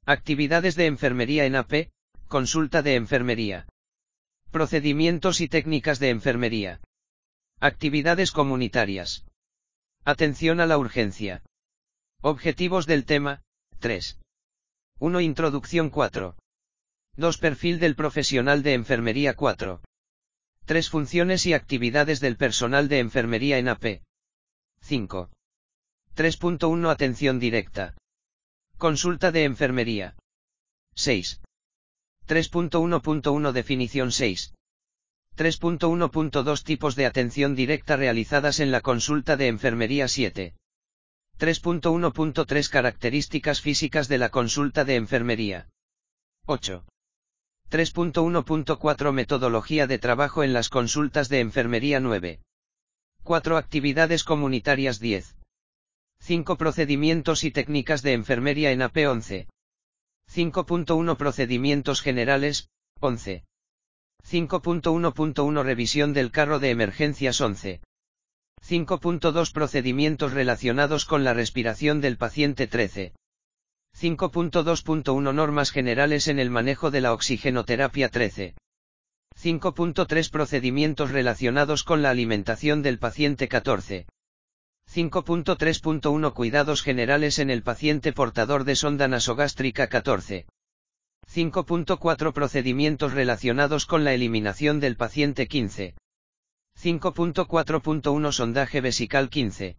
Actividades de enfermería en AP, consulta de enfermería. Procedimientos y técnicas de enfermería. Actividades comunitarias. Atención a la urgencia. Objetivos del tema, 3. 1. Introducción 4. 2. Perfil del profesional de enfermería 4. 3. Funciones y actividades del personal de enfermería en AP. 5. 3.1 Atención directa. Consulta de enfermería. 6. 3.1.1 Definición 6. 3.1.2 Tipos de atención directa realizadas en la consulta de enfermería 7. 3.1.3 Características físicas de la consulta de enfermería. 8. 3.1.4 Metodología de trabajo en las consultas de enfermería 9. 4 Actividades comunitarias 10. 5 Procedimientos y técnicas de enfermería en AP 11. 5.1 Procedimientos generales, 11. 5.1.1 Revisión del carro de emergencias 11. 5.2 Procedimientos relacionados con la respiración del paciente 13. 5.2.1 Normas generales en el manejo de la oxigenoterapia 13. 5.3 Procedimientos relacionados con la alimentación del paciente 14. 5.3.1 Cuidados generales en el paciente portador de sonda nasogástrica 14. 5.4 Procedimientos relacionados con la eliminación del paciente 15. 5.4.1 Sondaje vesical 15.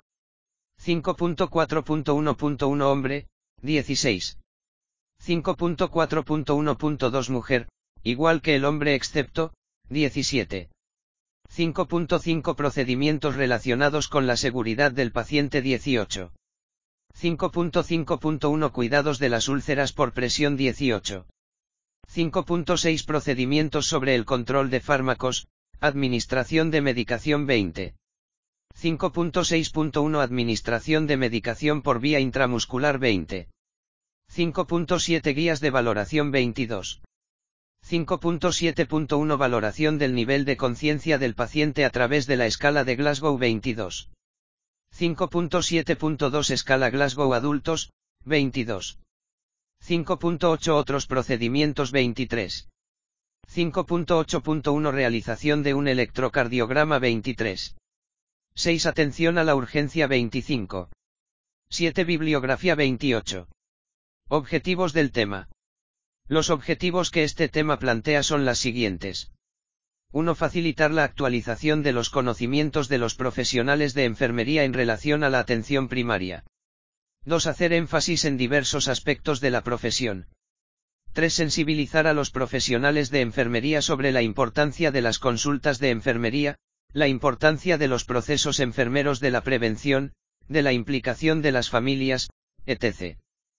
5.4.1.1 Hombre, 16. 5.4.1.2 Mujer, igual que el hombre excepto, 17. 5.5 Procedimientos relacionados con la seguridad del paciente 18. 5.5.1 Cuidados de las úlceras por presión 18. 5.6 Procedimientos sobre el control de fármacos, administración de medicación 20. 5.6.1 Administración de medicación por vía intramuscular 20. 5.7 Guías de valoración 22. 5.7.1 Valoración del nivel de conciencia del paciente a través de la escala de Glasgow 22. 5.7.2 Escala Glasgow Adultos, 22. 5.8 Otros procedimientos 23. 5.8.1 Realización de un electrocardiograma 23. 6 Atención a la urgencia 25. 7 Bibliografía 28. Objetivos del tema. Los objetivos que este tema plantea son las siguientes. 1. Facilitar la actualización de los conocimientos de los profesionales de enfermería en relación a la atención primaria. 2. Hacer énfasis en diversos aspectos de la profesión. 3. Sensibilizar a los profesionales de enfermería sobre la importancia de las consultas de enfermería, la importancia de los procesos enfermeros de la prevención, de la implicación de las familias, etc.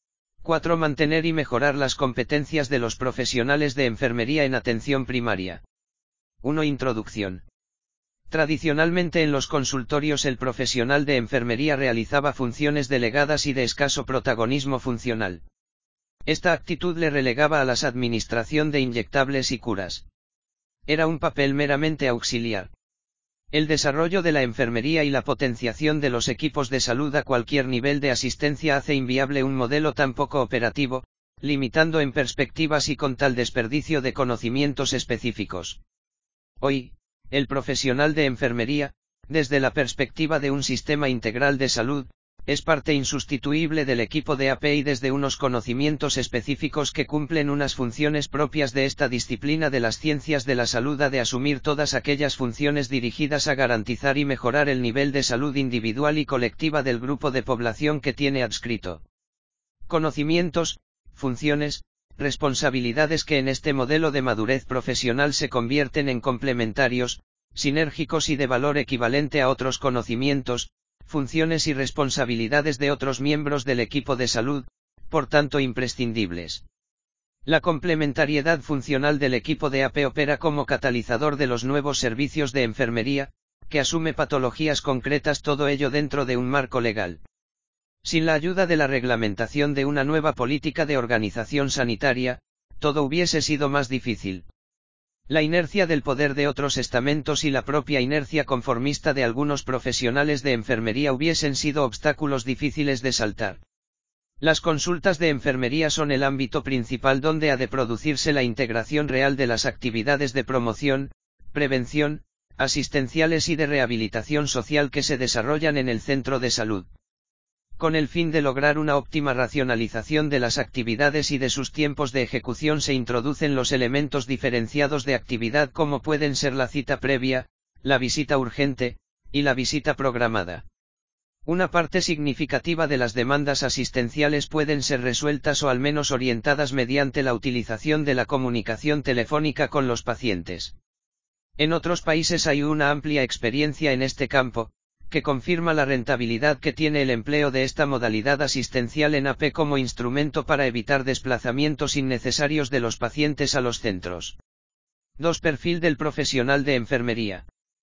4. Mantener y mejorar las competencias de los profesionales de enfermería en atención primaria. 1. Introducción. Tradicionalmente en los consultorios el profesional de enfermería realizaba funciones delegadas y de escaso protagonismo funcional. Esta actitud le relegaba a la administración de inyectables y curas. Era un papel meramente auxiliar. El desarrollo de la enfermería y la potenciación de los equipos de salud a cualquier nivel de asistencia hace inviable un modelo tan poco operativo, limitando en perspectivas y con tal desperdicio de conocimientos específicos. Hoy, el profesional de enfermería, desde la perspectiva de un sistema integral de salud, es parte insustituible del equipo de AP y desde unos conocimientos específicos que cumplen unas funciones propias de esta disciplina de las ciencias de la salud ha de asumir todas aquellas funciones dirigidas a garantizar y mejorar el nivel de salud individual y colectiva del grupo de población que tiene adscrito. Conocimientos, funciones, responsabilidades que en este modelo de madurez profesional se convierten en complementarios, sinérgicos y de valor equivalente a otros conocimientos, funciones y responsabilidades de otros miembros del equipo de salud, por tanto imprescindibles. La complementariedad funcional del equipo de AP opera como catalizador de los nuevos servicios de enfermería, que asume patologías concretas, todo ello dentro de un marco legal. Sin la ayuda de la reglamentación de una nueva política de organización sanitaria, todo hubiese sido más difícil. La inercia del poder de otros estamentos y la propia inercia conformista de algunos profesionales de enfermería hubiesen sido obstáculos difíciles de saltar. Las consultas de enfermería son el ámbito principal donde ha de producirse la integración real de las actividades de promoción, prevención, asistenciales y de rehabilitación social que se desarrollan en el centro de salud. Con el fin de lograr una óptima racionalización de las actividades y de sus tiempos de ejecución se introducen los elementos diferenciados de actividad como pueden ser la cita previa, la visita urgente, y la visita programada. Una parte significativa de las demandas asistenciales pueden ser resueltas o al menos orientadas mediante la utilización de la comunicación telefónica con los pacientes. En otros países hay una amplia experiencia en este campo, que confirma la rentabilidad que tiene el empleo de esta modalidad asistencial en AP como instrumento para evitar desplazamientos innecesarios de los pacientes a los centros. 2. Perfil del profesional de enfermería.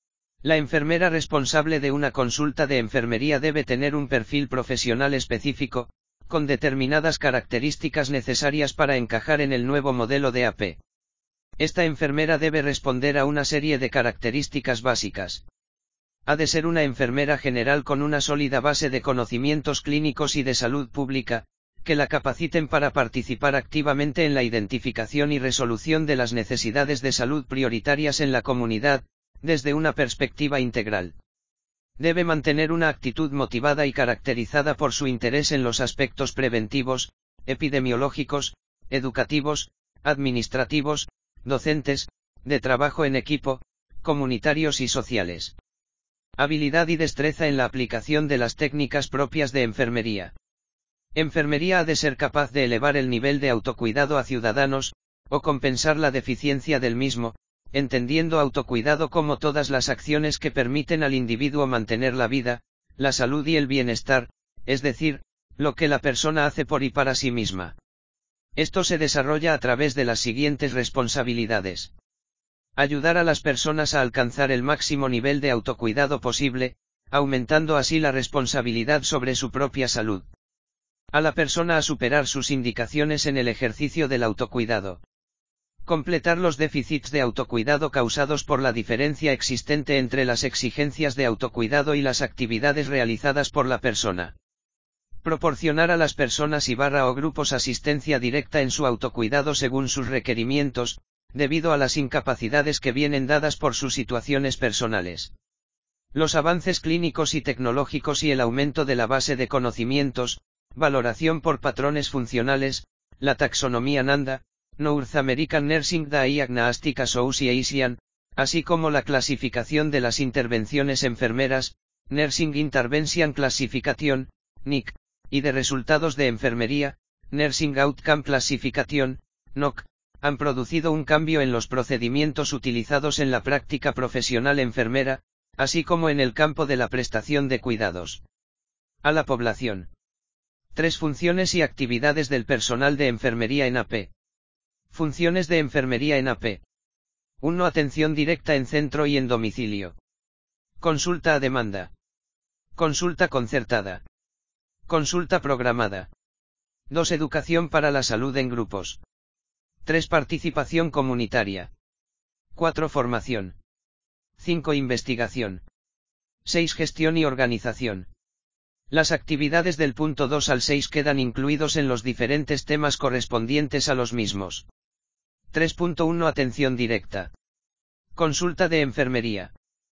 La enfermera responsable de una consulta de enfermería debe tener un perfil profesional específico, con determinadas características necesarias para encajar en el nuevo modelo de AP. Esta enfermera debe responder a una serie de características básicas. Ha de ser una enfermera general con una sólida base de conocimientos clínicos y de salud pública, que la capaciten para participar activamente en la identificación y resolución de las necesidades de salud prioritarias en la comunidad, desde una perspectiva integral. Debe mantener una actitud motivada y caracterizada por su interés en los aspectos preventivos, epidemiológicos, educativos, administrativos, docentes, de trabajo en equipo, comunitarios y sociales. Habilidad y destreza en la aplicación de las técnicas propias de enfermería. Enfermería ha de ser capaz de elevar el nivel de autocuidado a ciudadanos, o compensar la deficiencia del mismo, entendiendo autocuidado como todas las acciones que permiten al individuo mantener la vida, la salud y el bienestar, es decir, lo que la persona hace por y para sí misma. Esto se desarrolla a través de las siguientes responsabilidades. Ayudar a las personas a alcanzar el máximo nivel de autocuidado posible, aumentando así la responsabilidad sobre su propia salud. A la persona a superar sus indicaciones en el ejercicio del autocuidado. Completar los déficits de autocuidado causados por la diferencia existente entre las exigencias de autocuidado y las actividades realizadas por la persona. Proporcionar a las personas o grupos asistencia directa en su autocuidado según sus requerimientos, debido a las incapacidades que vienen dadas por sus situaciones personales. Los avances clínicos y tecnológicos y el aumento de la base de conocimientos, valoración por patrones funcionales, la taxonomía NANDA, North American Nursing Diagnostic Association, así como la clasificación de las intervenciones enfermeras, Nursing Intervention Classification, NIC, y de resultados de enfermería, Nursing Outcome Classification, NOC, han producido un cambio en los procedimientos utilizados en la práctica profesional enfermera, así como en el campo de la prestación de cuidados a la población. 3 funciones y actividades del personal de enfermería en AP. Funciones de enfermería en AP. 1. Atención directa en centro y en domicilio. Consulta a demanda. Consulta concertada. Consulta programada. 2. Educación para la salud en grupos. 3. Participación comunitaria. 4. Formación. 5. Investigación. 6. Gestión y organización. Las actividades del punto 2 al 6 quedan incluidos en los diferentes temas correspondientes a los mismos. 3.1 Atención directa. Consulta de enfermería.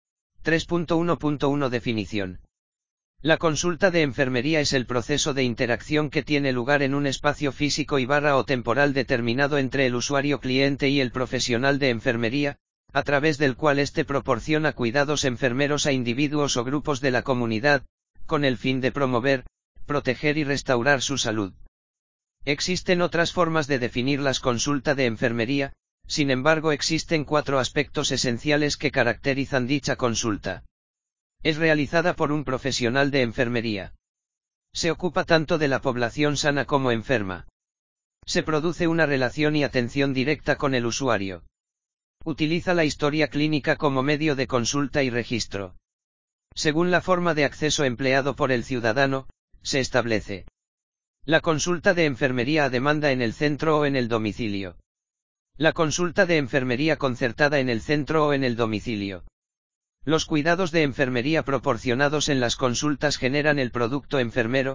3.1.1 Definición. La consulta de enfermería es el proceso de interacción que tiene lugar en un espacio físico o temporal determinado entre el usuario cliente y el profesional de enfermería, a través del cual éste proporciona cuidados enfermeros a individuos o grupos de la comunidad, con el fin de promover, proteger y restaurar su salud. Existen otras formas de definir las consultas de enfermería, sin embargo existen 4 aspectos esenciales que caracterizan dicha consulta. Es realizada por un profesional de enfermería. Se ocupa tanto de la población sana como enferma. Se produce una relación y atención directa con el usuario. Utiliza la historia clínica como medio de consulta y registro. Según la forma de acceso empleado por el ciudadano, se establece la consulta de enfermería a demanda en el centro o en el domicilio. La consulta de enfermería concertada en el centro o en el domicilio. Los cuidados de enfermería proporcionados en las consultas generan el producto enfermero,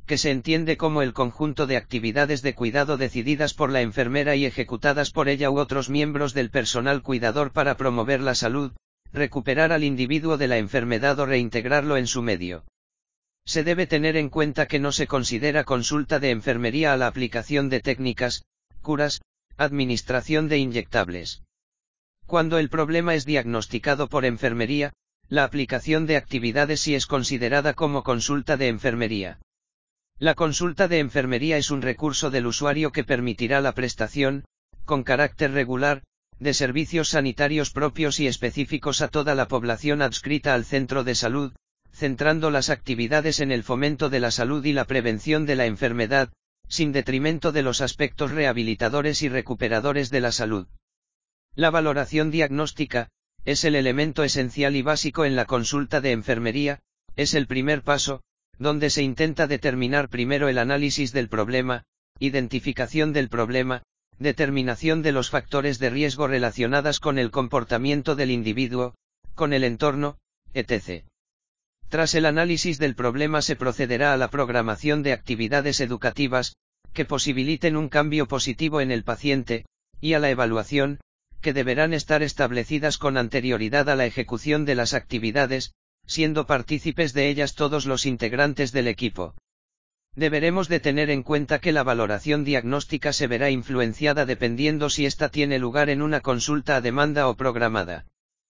que se entiende como el conjunto de actividades de cuidado decididas por la enfermera y ejecutadas por ella u otros miembros del personal cuidador para promover la salud, recuperar al individuo de la enfermedad o reintegrarlo en su medio. Se debe tener en cuenta que no se considera consulta de enfermería a la aplicación de técnicas, curas, administración de inyectables. Cuando el problema es diagnosticado por enfermería, la aplicación de actividades sí es considerada como consulta de enfermería. La consulta de enfermería es un recurso del usuario que permitirá la prestación, con carácter regular, de servicios sanitarios propios y específicos a toda la población adscrita al centro de salud, centrando las actividades en el fomento de la salud y la prevención de la enfermedad, sin detrimento de los aspectos rehabilitadores y recuperadores de la salud. La valoración diagnóstica es el elemento esencial y básico en la consulta de enfermería, es el primer paso, donde se intenta determinar primero el análisis del problema, identificación del problema, determinación de los factores de riesgo relacionadas con el comportamiento del individuo, con el entorno, etc. Tras el análisis del problema se procederá a la programación de actividades educativas, que posibiliten un cambio positivo en el paciente, y a la evaluación, que deberán estar establecidas con anterioridad a la ejecución de las actividades, siendo partícipes de ellas todos los integrantes del equipo. Deberemos de tener en cuenta que la valoración diagnóstica se verá influenciada dependiendo si ésta tiene lugar en una consulta a demanda o programada.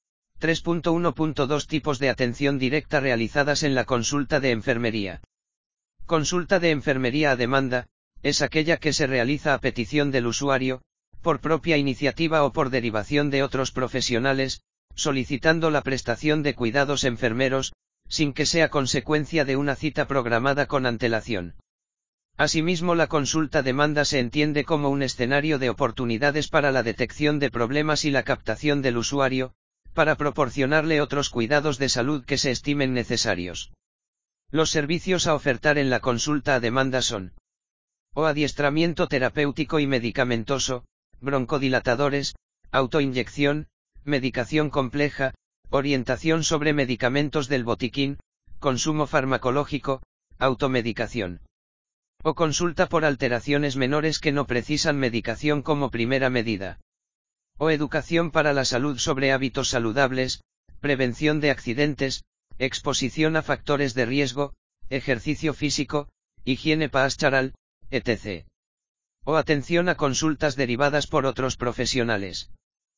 3.1.2 Tipos de atención directa realizadas en la consulta de enfermería. Consulta de enfermería a demanda, es aquella que se realiza a petición del usuario, por propia iniciativa o por derivación de otros profesionales, solicitando la prestación de cuidados enfermeros, sin que sea consecuencia de una cita programada con antelación. Asimismo, la consulta demanda se entiende como un escenario de oportunidades para la detección de problemas y la captación del usuario, para proporcionarle otros cuidados de salud que se estimen necesarios. Los servicios a ofertar en la consulta a demanda son: o adiestramiento terapéutico y medicamentoso, broncodilatadores, autoinyección, medicación compleja, orientación sobre medicamentos del botiquín, consumo farmacológico, automedicación. O consulta por alteraciones menores que no precisan medicación como primera medida. O educación para la salud sobre hábitos saludables, prevención de accidentes, exposición a factores de riesgo, ejercicio físico, higiene pastoral, etc. O atención a consultas derivadas por otros profesionales.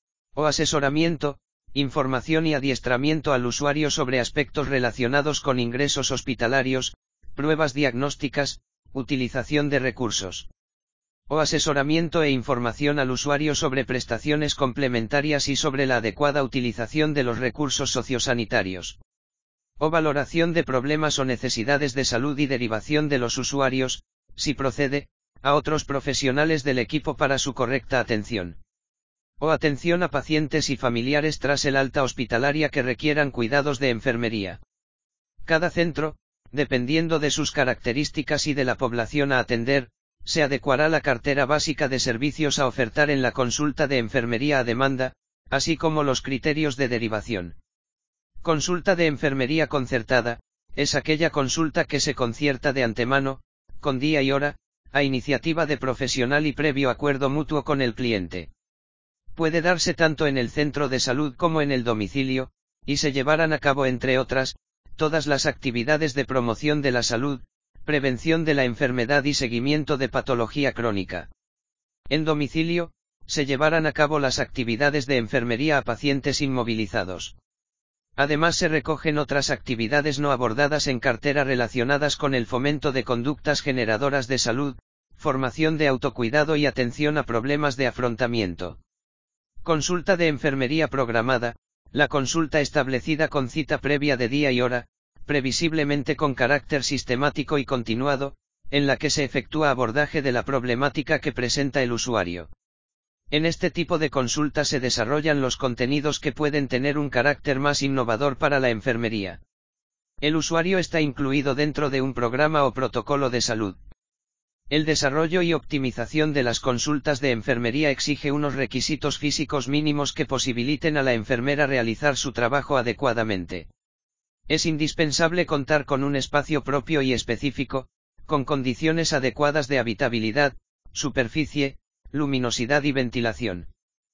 O asesoramiento, información y adiestramiento al usuario sobre aspectos relacionados con ingresos hospitalarios, pruebas diagnósticas, utilización de recursos. O asesoramiento e información al usuario sobre prestaciones complementarias y sobre la adecuada utilización de los recursos sociosanitarios. O valoración de problemas o necesidades de salud y derivación de los usuarios, si procede, a otros profesionales del equipo para su correcta atención. O atención a pacientes y familiares tras el alta hospitalaria que requieran cuidados de enfermería. Cada centro, dependiendo de sus características y de la población a atender, se adecuará la cartera básica de servicios a ofertar en la consulta de enfermería a demanda, así como los criterios de derivación. Consulta de enfermería concertada, es aquella consulta que se concierta de antemano, con día y hora, a iniciativa de profesional y previo acuerdo mutuo con el cliente. Puede darse tanto en el centro de salud como en el domicilio, y se llevarán a cabo, entre otras, todas las actividades de promoción de la salud, prevención de la enfermedad y seguimiento de patología crónica. En domicilio, se llevarán a cabo las actividades de enfermería a pacientes inmovilizados. Además, se recogen otras actividades no abordadas en cartera relacionadas con el fomento de conductas generadoras de salud, formación de autocuidado y atención a problemas de afrontamiento. Consulta de enfermería programada, la consulta establecida con cita previa de día y hora, previsiblemente con carácter sistemático y continuado, en la que se efectúa abordaje de la problemática que presenta el usuario. En este tipo de consulta se desarrollan los contenidos que pueden tener un carácter más innovador para la enfermería. El usuario está incluido dentro de un programa o protocolo de salud. El desarrollo y optimización de las consultas de enfermería exige unos requisitos físicos mínimos que posibiliten a la enfermera realizar su trabajo adecuadamente. Es indispensable contar con un espacio propio y específico, con condiciones adecuadas de habitabilidad, superficie, luminosidad y ventilación.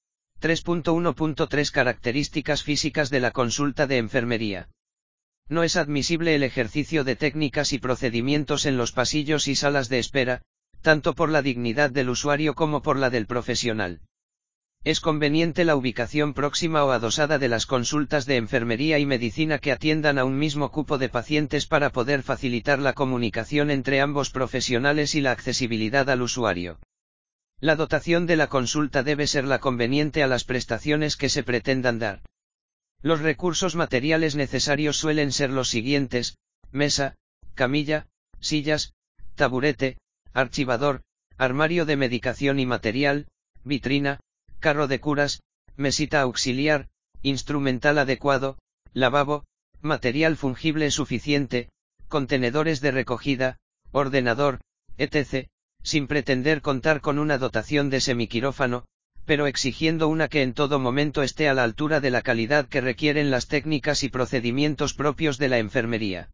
3.1.3 Características físicas de la consulta de enfermería. No es admisible el ejercicio de técnicas y procedimientos en los pasillos y salas de espera, tanto por la dignidad del usuario como por la del profesional. Es conveniente la ubicación próxima o adosada de las consultas de enfermería y medicina que atiendan a un mismo cupo de pacientes para poder facilitar la comunicación entre ambos profesionales y la accesibilidad al usuario. La dotación de la consulta debe ser la conveniente a las prestaciones que se pretendan dar. Los recursos materiales necesarios suelen ser los siguientes: mesa, camilla, sillas, taburete, archivador, armario de medicación y material, vitrina, carro de curas, mesita auxiliar, instrumental adecuado, lavabo, material fungible suficiente, contenedores de recogida, ordenador, etc., sin pretender contar con una dotación de semiquirófano, pero exigiendo una que en todo momento esté a la altura de la calidad que requieren las técnicas y procedimientos propios de la enfermería.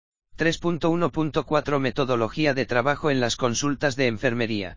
3.1.4 Metodología de trabajo en las consultas de enfermería.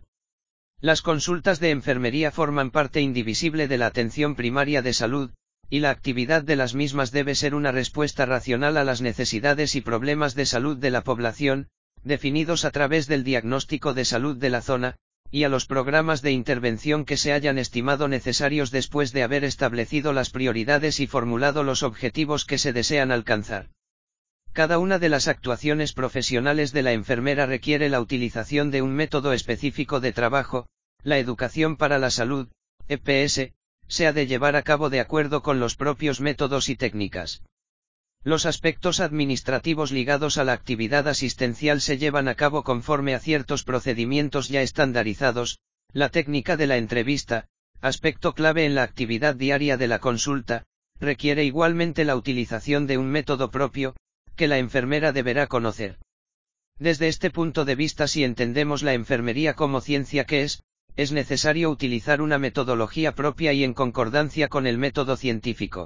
Las consultas de enfermería forman parte indivisible de la atención primaria de salud, y la actividad de las mismas debe ser una respuesta racional a las necesidades y problemas de salud de la población, definidos a través del diagnóstico de salud de la zona, y a los programas de intervención que se hayan estimado necesarios después de haber establecido las prioridades y formulado los objetivos que se desean alcanzar. Cada una de las actuaciones profesionales de la enfermera requiere la utilización de un método específico de trabajo. La educación para la salud, EPS, se ha de llevar a cabo de acuerdo con los propios métodos y técnicas. Los aspectos administrativos ligados a la actividad asistencial se llevan a cabo conforme a ciertos procedimientos ya estandarizados. La técnica de la entrevista, aspecto clave en la actividad diaria de la consulta, requiere igualmente la utilización de un método propio, que la enfermera deberá conocer. Desde este punto de vista, si entendemos la enfermería como ciencia que es necesario utilizar una metodología propia y en concordancia con el método científico.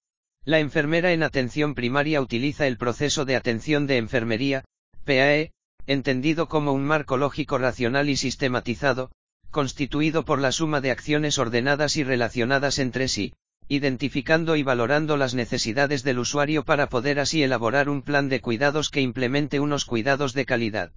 La enfermera en atención primaria utiliza el proceso de atención de enfermería, PAE, entendido como un marco lógico racional y sistematizado, constituido por la suma de acciones ordenadas y relacionadas entre sí, identificando y valorando las necesidades del usuario para poder así elaborar un plan de cuidados que implemente unos cuidados de calidad.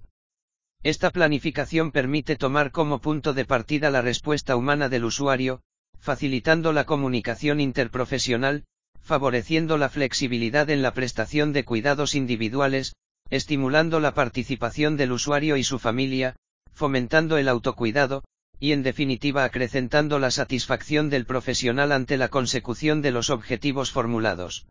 Esta planificación permite tomar como punto de partida la respuesta humana del usuario, facilitando la comunicación interprofesional, favoreciendo la flexibilidad en la prestación de cuidados individuales, estimulando la participación del usuario y su familia, fomentando el autocuidado, y en definitiva acrecentando la satisfacción del profesional ante la consecución de los objetivos formulados.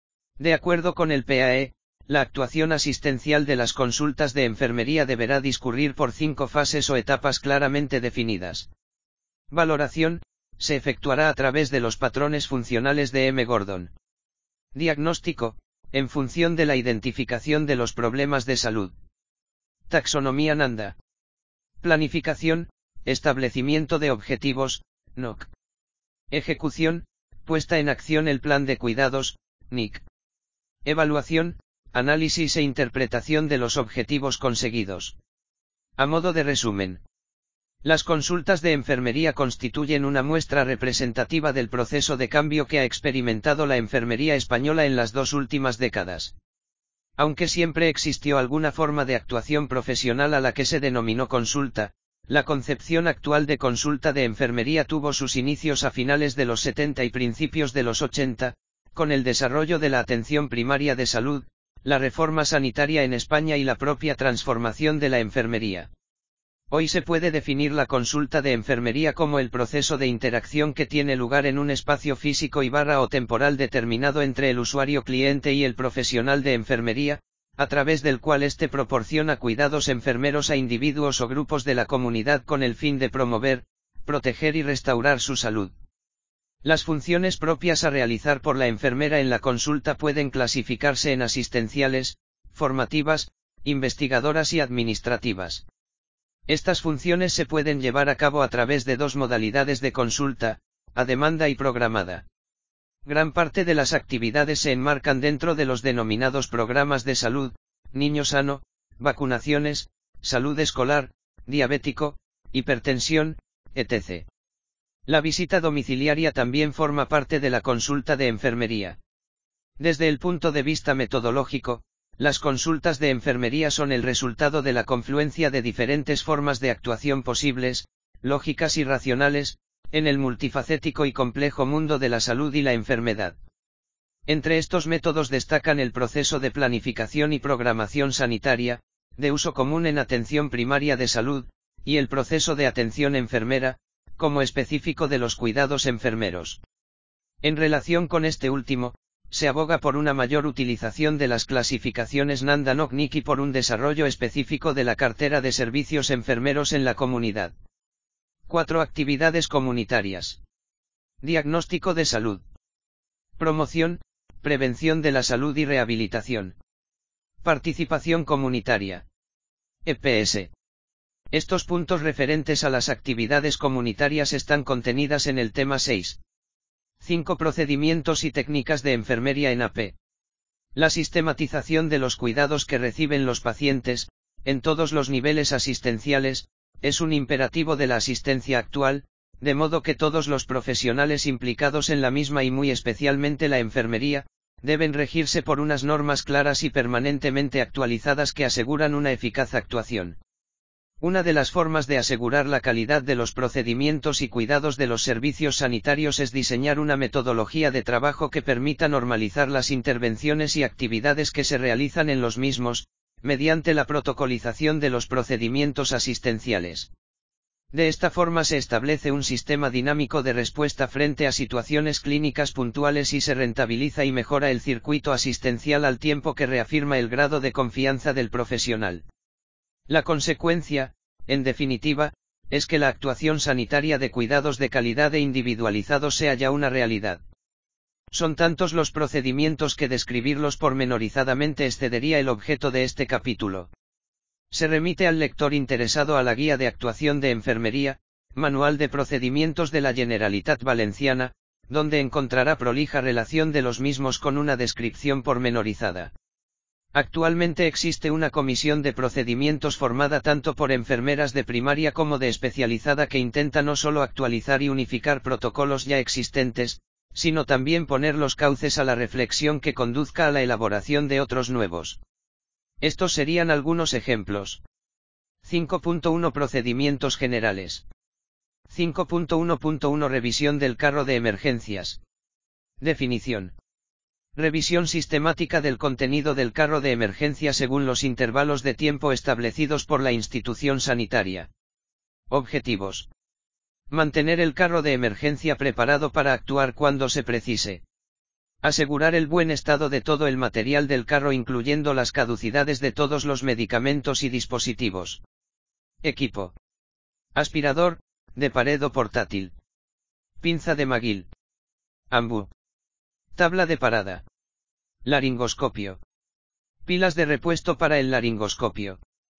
De acuerdo con el PAE, la actuación asistencial de las consultas de enfermería deberá discurrir por 5 fases o etapas claramente definidas. Valoración, se efectuará a través de los patrones funcionales de M. Gordon. Diagnóstico, en función de la identificación de los problemas de salud. Taxonomía Nanda. Planificación, establecimiento de objetivos, NOC. Ejecución, puesta en acción el plan de cuidados, NIC. Evaluación, análisis e interpretación de los objetivos conseguidos. A modo de resumen. Las consultas de enfermería constituyen una muestra representativa del proceso de cambio que ha experimentado la enfermería española en las 2 últimas décadas. Aunque siempre existió alguna forma de actuación profesional a la que se denominó consulta, la concepción actual de consulta de enfermería tuvo sus inicios a finales de los 70 y principios de los 80, con el desarrollo de la atención primaria de salud, la reforma sanitaria en España y la propia transformación de la enfermería. Hoy se puede definir la consulta de enfermería como el proceso de interacción que tiene lugar en un espacio físico y o temporal determinado entre el usuario cliente y el profesional de enfermería, a través del cual éste proporciona cuidados enfermeros a individuos o grupos de la comunidad con el fin de promover, proteger y restaurar su salud. Las funciones propias a realizar por la enfermera en la consulta pueden clasificarse en asistenciales, formativas, investigadoras y administrativas. Estas funciones se pueden llevar a cabo a través de 2 modalidades de consulta, a demanda y programada. Gran parte de las actividades se enmarcan dentro de los denominados programas de salud, Niño Sano, vacunaciones, salud escolar, diabético, hipertensión, etc. La visita domiciliaria también forma parte de la consulta de enfermería. Desde el punto de vista metodológico, las consultas de enfermería son el resultado de la confluencia de diferentes formas de actuación posibles, lógicas y racionales, en el multifacético y complejo mundo de la salud y la enfermedad. Entre estos métodos destacan el proceso de planificación y programación sanitaria, de uso común en atención primaria de salud, y el proceso de atención enfermera, como específico de los cuidados enfermeros. En relación con este último, se aboga por una mayor utilización de las clasificaciones Nanda-Knock-Nick y por un desarrollo específico de la cartera de servicios enfermeros en la comunidad. 4 actividades comunitarias. Diagnóstico de salud. Promoción, prevención de la salud y rehabilitación. Participación comunitaria. EPS. Estos puntos referentes a las actividades comunitarias están contenidas en el tema 6. 5 procedimientos y técnicas de enfermería en AP. La sistematización de los cuidados que reciben los pacientes, en todos los niveles asistenciales, es un imperativo de la asistencia actual, de modo que todos los profesionales implicados en la misma y muy especialmente la enfermería, deben regirse por unas normas claras y permanentemente actualizadas que aseguran una eficaz actuación. Una de las formas de asegurar la calidad de los procedimientos y cuidados de los servicios sanitarios es diseñar una metodología de trabajo que permita normalizar las intervenciones y actividades que se realizan en los mismos, mediante la protocolización de los procedimientos asistenciales. De esta forma se establece un sistema dinámico de respuesta frente a situaciones clínicas puntuales y se rentabiliza y mejora el circuito asistencial al tiempo que reafirma el grado de confianza del profesional. La consecuencia, en definitiva, es que la actuación sanitaria de cuidados de calidad e individualizados sea ya una realidad. Son tantos los procedimientos que describirlos pormenorizadamente excedería el objeto de este capítulo. Se remite al lector interesado a la Guía de Actuación de Enfermería, Manual de Procedimientos de la Generalitat Valenciana, donde encontrará prolija relación de los mismos con una descripción pormenorizada. Actualmente existe una comisión de procedimientos formada tanto por enfermeras de primaria como de especializada que intenta no solo actualizar y unificar protocolos ya existentes, sino también poner los cauces a la reflexión que conduzca a la elaboración de otros nuevos. Estos serían algunos ejemplos. 5.1 Procedimientos generales. 5.1.1 Revisión del carro de emergencias. Definición. Revisión sistemática del contenido del carro de emergencia según los intervalos de tiempo establecidos por la institución sanitaria. Objetivos. Mantener el carro de emergencia preparado para actuar cuando se precise. Asegurar el buen estado de todo el material del carro incluyendo las caducidades de todos los medicamentos y dispositivos. Equipo. Aspirador, de pared o portátil. Pinza de McGill. Ambú. Tabla de parada. Laringoscopio. Pilas de repuesto para el laringoscopio.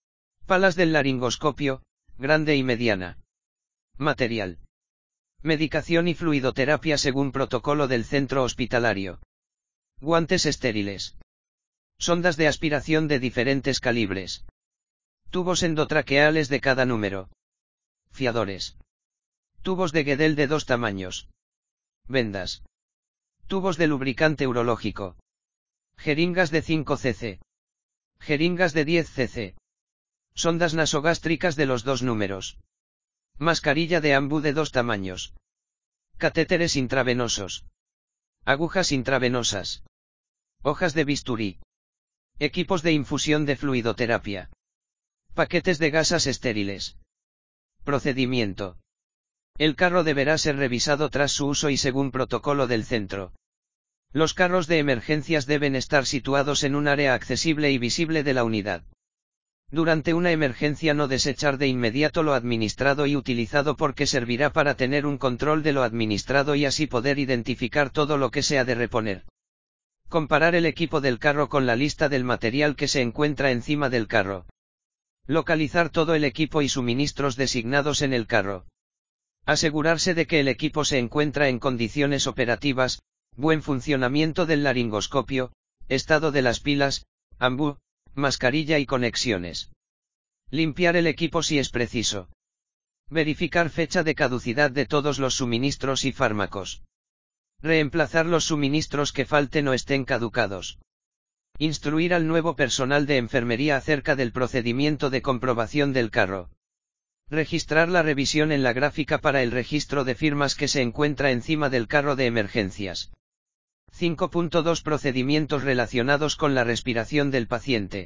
Palas del laringoscopio, grande y mediana. Material. Medicación y fluidoterapia según protocolo del centro hospitalario. Guantes estériles. Sondas de aspiración de diferentes calibres. Tubos endotraqueales de cada número. Fiadores. Tubos de Guedel de 2 tamaños. Vendas. Tubos de lubricante urológico. Jeringas de 5 cc. Jeringas de 10 cc. Sondas nasogástricas de los 2 números. Mascarilla de ambú de 2 tamaños. Catéteres intravenosos. Agujas intravenosas. Hojas de bisturí. Equipos de infusión de fluidoterapia. Paquetes de gasas estériles. Procedimiento. El carro deberá ser revisado tras su uso y según protocolo del centro. Los carros de emergencias deben estar situados en un área accesible y visible de la unidad. Durante una emergencia no desechar de inmediato lo administrado y utilizado porque servirá para tener un control de lo administrado y así poder identificar todo lo que se ha de reponer. Comparar el equipo del carro con la lista del material que se encuentra encima del carro. Localizar todo el equipo y suministros designados en el carro. Asegurarse de que el equipo se encuentra en condiciones operativas, buen funcionamiento del laringoscopio, estado de las pilas, ambú, mascarilla y conexiones. Limpiar el equipo si es preciso. Verificar fecha de caducidad de todos los suministros y fármacos. Reemplazar los suministros que falten o estén caducados. Instruir al nuevo personal de enfermería acerca del procedimiento de comprobación del carro. Registrar la revisión en la gráfica para el registro de firmas que se encuentra encima del carro de emergencias. 5.2 Procedimientos relacionados con la respiración del paciente.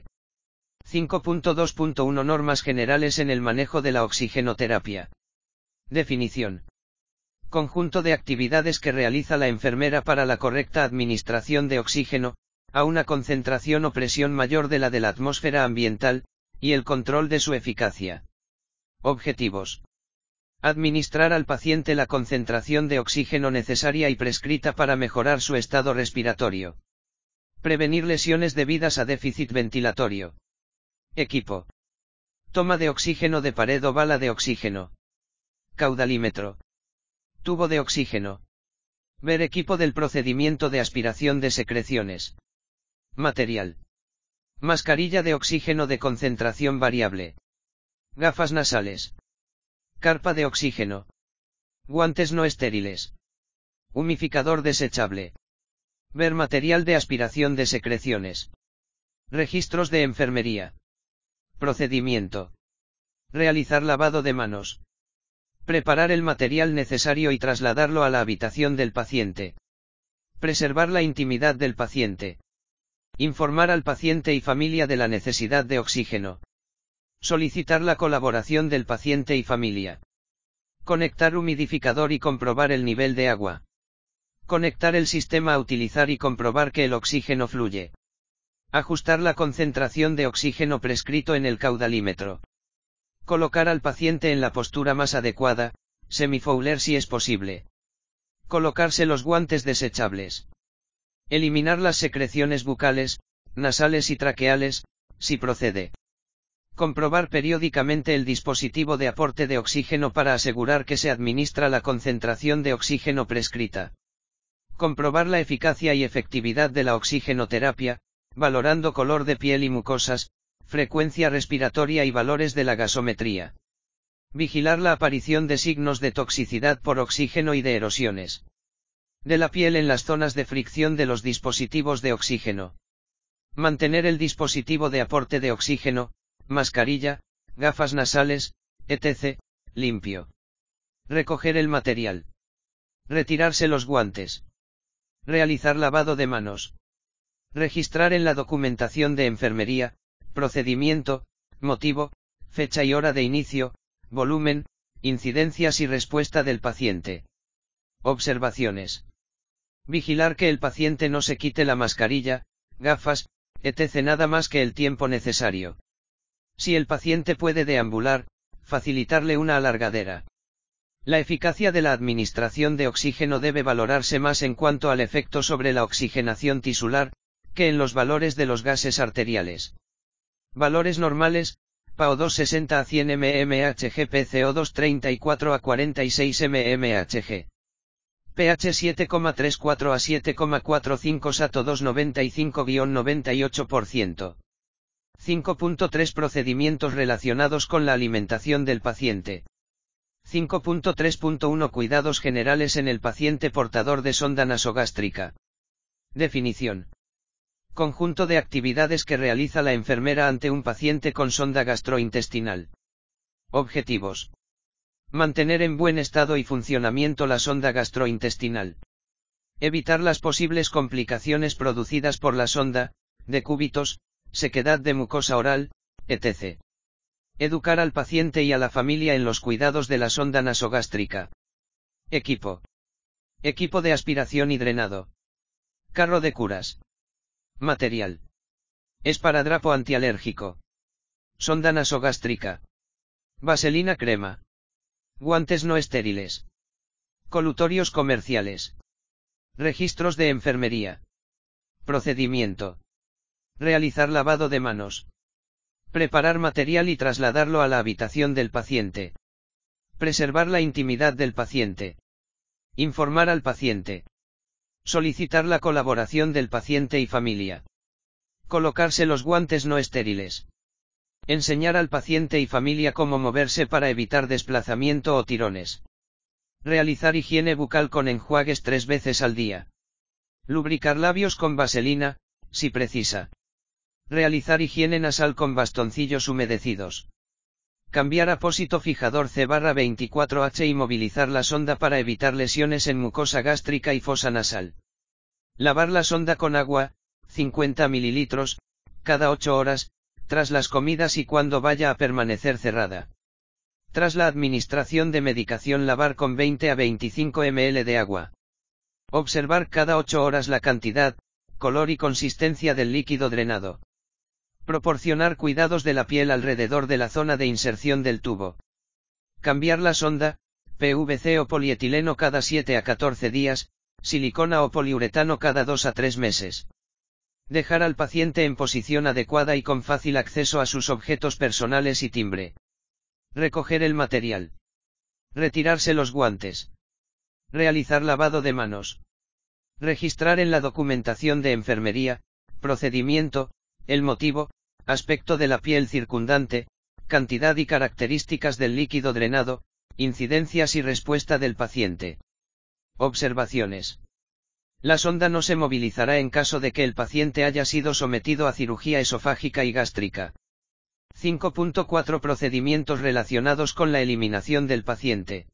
5.2.1 Normas generales en el manejo de la oxigenoterapia. Definición. Conjunto de actividades que realiza la enfermera para la correcta administración de oxígeno, a una concentración o presión mayor de la atmósfera ambiental, y el control de su eficacia. Objetivos. Administrar al paciente la concentración de oxígeno necesaria y prescrita para mejorar su estado respiratorio. Prevenir lesiones debidas a déficit ventilatorio. Equipo. Toma de oxígeno de pared o bala de oxígeno. Caudalímetro. Tubo de oxígeno. Ver equipo del procedimiento de aspiración de secreciones. Material. Mascarilla de oxígeno de concentración variable. Gafas nasales. Carpa de oxígeno. Guantes no estériles. Humificador desechable. Ver material de aspiración de secreciones. Registros de enfermería. Procedimiento. Realizar lavado de manos. Preparar el material necesario y trasladarlo a la habitación del paciente. Preservar la intimidad del paciente. Informar al paciente y familia de la necesidad de oxígeno. Solicitar la colaboración del paciente y familia. Conectar humidificador y comprobar el nivel de agua. Conectar el sistema a utilizar y comprobar que el oxígeno fluye. Ajustar la concentración de oxígeno prescrito en el caudalímetro. Colocar al paciente en la postura más adecuada, semifouler si es posible. Colocarse los guantes desechables. Eliminar las secreciones bucales, nasales y traqueales, si procede. Comprobar periódicamente el dispositivo de aporte de oxígeno para asegurar que se administra la concentración de oxígeno prescrita. Comprobar la eficacia y efectividad de la oxigenoterapia, valorando color de piel y mucosas, frecuencia respiratoria y valores de la gasometría. Vigilar la aparición de signos de toxicidad por oxígeno y de erosiones de la piel en las zonas de fricción de los dispositivos de oxígeno. Mantener el dispositivo de aporte de oxígeno, mascarilla, gafas nasales, etc., limpio. Recoger el material. Retirarse los guantes. Realizar lavado de manos. Registrar en la documentación de enfermería, procedimiento, motivo, fecha y hora de inicio, volumen, incidencias y respuesta del paciente. Observaciones. Vigilar que el paciente no se quite la mascarilla, gafas, etc. nada más que el tiempo necesario. Si el paciente puede deambular, facilitarle una alargadera. La eficacia de la administración de oxígeno debe valorarse más en cuanto al efecto sobre la oxigenación tisular, que en los valores de los gases arteriales. Valores normales, PaO2 60 a 100 mmHg, PCO2 34 a 46 mmHg. pH 7,34 a 7,45 SATO2 95-98%. 5.3 Procedimientos relacionados con la alimentación del paciente. 5.3.1 Cuidados generales en el paciente portador de sonda nasogástrica. Definición. Conjunto de actividades que realiza la enfermera ante un paciente con sonda gastrointestinal. Objetivos. Mantener en buen estado y funcionamiento la sonda gastrointestinal. Evitar las posibles complicaciones producidas por la sonda, decúbitos, sequedad de mucosa oral, etc. Educar al paciente y a la familia en los cuidados de la sonda nasogástrica. Equipo. Equipo de aspiración y drenado. Carro de curas. Material. Esparadrapo antialérgico. Sonda nasogástrica. Vaselina crema. Guantes no estériles. Colutorios comerciales. Registros de enfermería. Procedimiento. Realizar lavado de manos. Preparar material y trasladarlo a la habitación del paciente. Preservar la intimidad del paciente. Informar al paciente. Solicitar la colaboración del paciente y familia. Colocarse los guantes no estériles. Enseñar al paciente y familia cómo moverse para evitar desplazamiento o tirones. Realizar higiene bucal con enjuagues 3 veces al día. Lubricar labios con vaselina, si precisa. Realizar higiene nasal con bastoncillos humedecidos. Cambiar apósito fijador C/24H y movilizar la sonda para evitar lesiones en mucosa gástrica y fosa nasal. Lavar la sonda con agua, 50 ml, cada 8 horas, tras las comidas y cuando vaya a permanecer cerrada. Tras la administración de medicación, lavar con 20 a 25 ml de agua. Observar cada 8 horas la cantidad, color y consistencia del líquido drenado. Proporcionar cuidados de la piel alrededor de la zona de inserción del tubo. Cambiar la sonda, PVC o polietileno cada 7 a 14 días, silicona o poliuretano cada 2 a 3 meses. Dejar al paciente en posición adecuada y con fácil acceso a sus objetos personales y timbre. Recoger el material. Retirarse los guantes. Realizar lavado de manos. Registrar en la documentación de enfermería, procedimiento, el motivo, aspecto de la piel circundante, cantidad y características del líquido drenado, incidencias y respuesta del paciente. Observaciones. La sonda no se movilizará en caso de que el paciente haya sido sometido a cirugía esofágica y gástrica. 5.4 Procedimientos relacionados con la eliminación del paciente.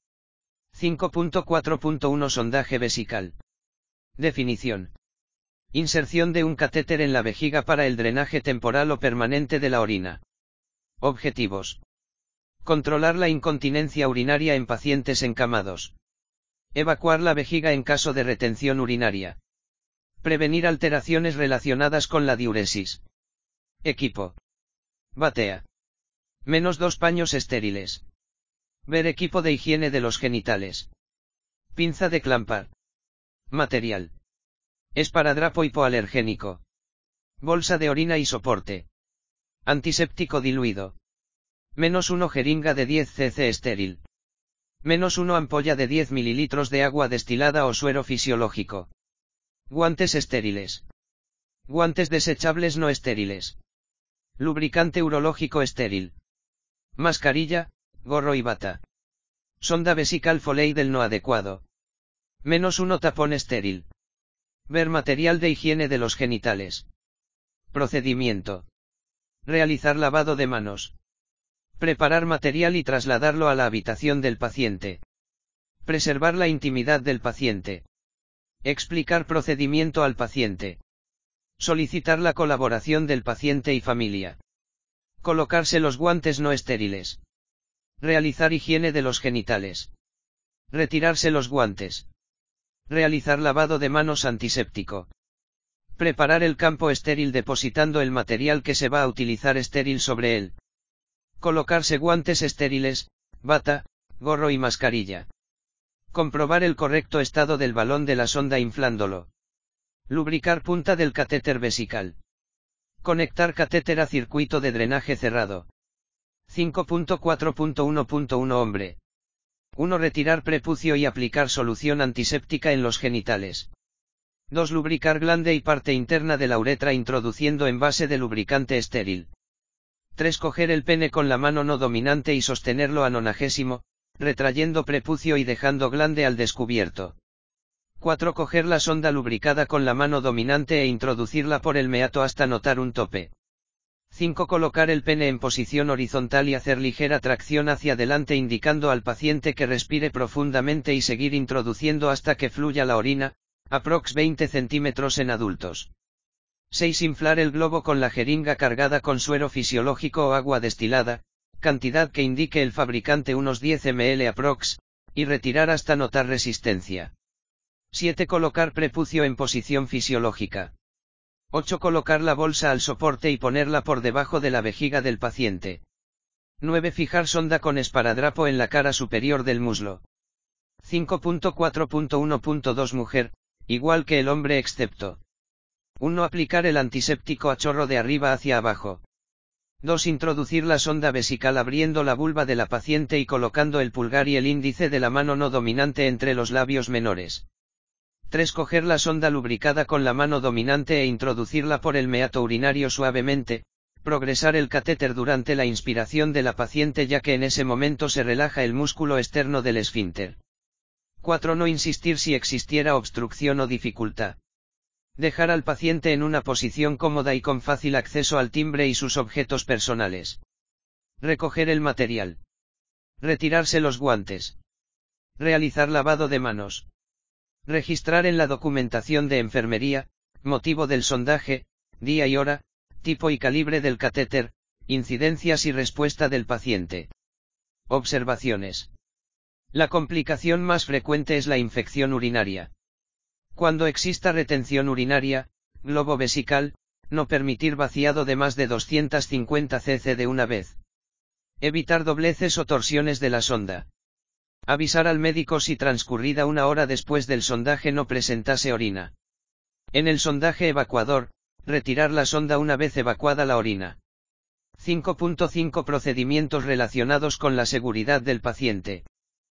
5.4.1 Sondaje vesical. Definición. Inserción de un catéter en la vejiga para el drenaje temporal o permanente de la orina. Objetivos. Controlar la incontinencia urinaria en pacientes encamados. Evacuar la vejiga en caso de retención urinaria. Prevenir alteraciones relacionadas con la diuresis. Equipo. Batea. -2 paños estériles. Ver equipo de higiene de los genitales. Pinza de clampar. Material. Esparadrapo hipoalergénico. Bolsa de orina y soporte. Antiséptico diluido. -1 jeringa de 10 cc estéril. -1 ampolla de 10 ml de agua destilada o suero fisiológico. Guantes estériles. Guantes desechables no estériles. Lubricante urológico estéril. Mascarilla, gorro y bata. Sonda vesical Foley no adecuado. -1 tapón estéril. Ver material de higiene de los genitales. Procedimiento. Realizar lavado de manos. Preparar material y trasladarlo a la habitación del paciente. Preservar la intimidad del paciente. Explicar procedimiento al paciente. Solicitar la colaboración del paciente y familia. Colocarse los guantes no estériles. Realizar higiene de los genitales. Retirarse los guantes. Realizar lavado de manos antiséptico. Preparar el campo estéril depositando el material que se va a utilizar estéril sobre él. Colocarse guantes estériles, bata, gorro y mascarilla. Comprobar el correcto estado del balón de la sonda inflándolo. Lubricar punta del catéter vesical. Conectar catéter a circuito de drenaje cerrado. 5.4.1.1 Hombre. 1. Retirar prepucio y aplicar solución antiséptica en los genitales. 2. Lubricar glande y parte interna de la uretra introduciendo envase de lubricante estéril. 3. Coger el pene con la mano no dominante y sostenerlo a 90, retrayendo prepucio y dejando glande al descubierto. 4. Coger la sonda lubricada con la mano dominante e introducirla por el meato hasta notar un tope. 5. Colocar el pene en posición horizontal y hacer ligera tracción hacia adelante indicando al paciente que respire profundamente y seguir introduciendo hasta que fluya la orina, aprox 20 centímetros en adultos. 6. Inflar el globo con la jeringa cargada con suero fisiológico o agua destilada, cantidad que indique el fabricante unos 10 ml aprox, y retirar hasta notar resistencia. 7. Colocar prepucio en posición fisiológica. 8. Colocar la bolsa al soporte y ponerla por debajo de la vejiga del paciente. 9. Fijar sonda con esparadrapo en la cara superior del muslo. 5.4.1.2 Mujer, igual que el hombre excepto. 1. Aplicar el antiséptico a chorro de arriba hacia abajo. 2. Introducir la sonda vesical abriendo la vulva de la paciente y colocando el pulgar y el índice de la mano no dominante entre los labios menores. 3. Coger la sonda lubricada con la mano dominante e introducirla por el meato urinario suavemente, Progresar el catéter durante la inspiración de la paciente ya que en ese momento se relaja el músculo externo del esfínter. 4. No insistir si existiera obstrucción o dificultad. Dejar al paciente en una posición cómoda y con fácil acceso al timbre y sus objetos personales. Recoger el material. Retirarse los guantes. Realizar lavado de manos. Registrar en la documentación de enfermería, motivo del sondaje, día y hora, tipo y calibre del catéter, incidencias y respuesta del paciente. Observaciones. La complicación más frecuente es la infección urinaria. Cuando exista retención urinaria, globo vesical, no permitir vaciado de más de 250 cc de una vez. Evitar dobleces o torsiones de la sonda. Avisar al médico si transcurrida una hora después del sondaje no presentase orina. En el sondaje evacuador, retirar la sonda una vez evacuada la orina. 5.5 Procedimientos relacionados con la seguridad del paciente.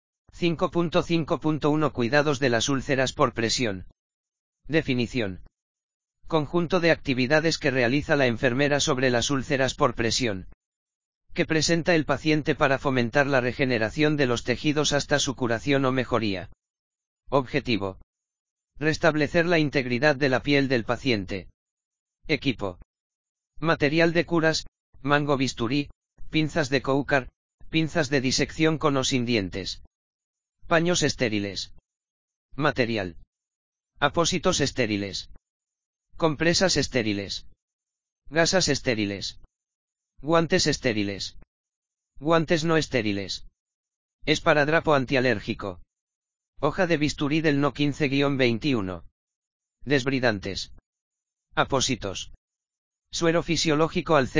5.5.1 Cuidados de las úlceras por presión. Definición. Conjunto de actividades que realiza la enfermera sobre las úlceras por presión. Que presenta el paciente para fomentar la regeneración de los tejidos hasta su curación o mejoría. Objetivo. Restablecer la integridad de la piel del paciente. Equipo. Material de curas, mango bisturí, pinzas de Coucar, pinzas de disección con o sin dientes. Paños estériles. Material. Apósitos estériles. Compresas estériles. Gasas estériles. Guantes estériles. Guantes no estériles. Esparadrapo antialérgico. Hoja de bisturí del No 15-21. Desbridantes. Apósitos. Suero fisiológico al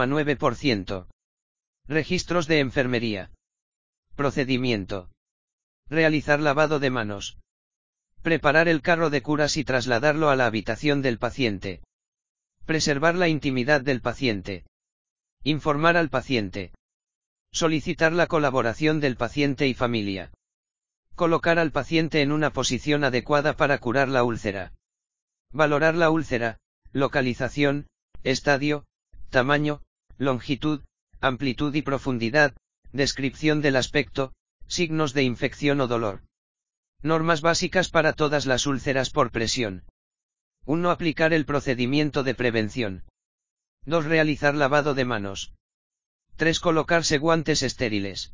0,9%. Registros de enfermería. Procedimiento. Realizar lavado de manos. Preparar el carro de curas y trasladarlo a la habitación del paciente. Preservar la intimidad del paciente. Informar al paciente. Solicitar la colaboración del paciente y familia. Colocar al paciente en una posición adecuada para curar la úlcera. Valorar la úlcera, localización, estadio, tamaño, longitud, amplitud y profundidad, descripción del aspecto, signos de infección o dolor. Normas básicas para todas las úlceras por presión. 1. Aplicar el procedimiento de prevención. 2. Realizar lavado de manos. 3. Colocarse guantes estériles.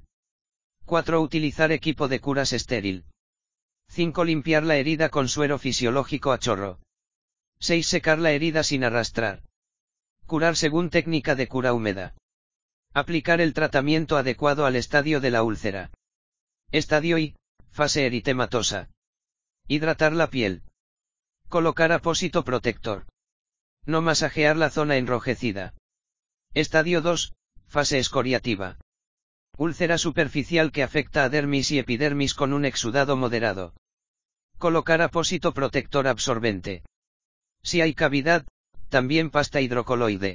4. Utilizar equipo de curas estéril. 5. Limpiar la herida con suero fisiológico a chorro. 6. Secar la herida sin arrastrar. Curar según técnica de cura húmeda. Aplicar el tratamiento adecuado al estadio de la úlcera. Estadio I, fase eritematosa. Hidratar la piel. Colocar apósito protector. No masajear la zona enrojecida. Estadio 2, fase escoriativa. Úlcera superficial que afecta a dermis y epidermis con un exudado moderado. Colocar apósito protector absorbente. Si hay cavidad, también pasta hidrocoloide.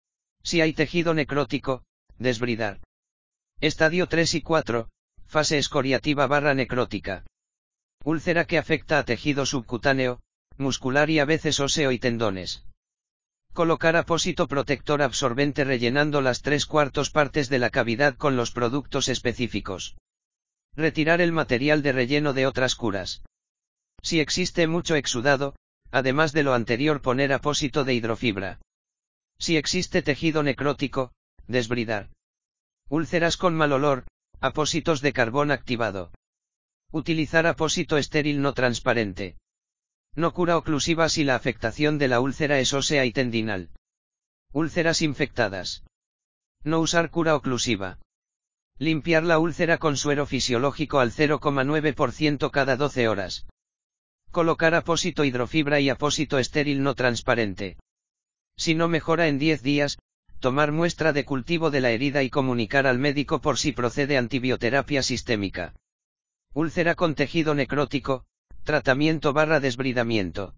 Si hay tejido necrótico, desbridar. Estadio 3 y 4, fase escoriativa / necrótica. Úlcera que afecta a tejido subcutáneo, muscular y a veces óseo y tendones. Colocar apósito protector absorbente rellenando las 3/4 partes de la cavidad con los productos específicos. Retirar el material de relleno de otras curas. Si existe mucho exudado, además de lo anterior poner apósito de hidrofibra. Si existe tejido necrótico, desbridar. Úlceras con mal olor, apósitos de carbón activado. Utilizar apósito estéril no transparente. No cura oclusiva si la afectación de la úlcera es ósea y tendinal. Úlceras infectadas. No usar cura oclusiva. Limpiar la úlcera con suero fisiológico al 0,9% cada 12 horas. Colocar apósito hidrofibra y apósito estéril no transparente. Si no mejora en 10 días, tomar muestra de cultivo de la herida y comunicar al médico por si procede antibioterapia sistémica. Úlcera con tejido necrótico, tratamiento / desbridamiento.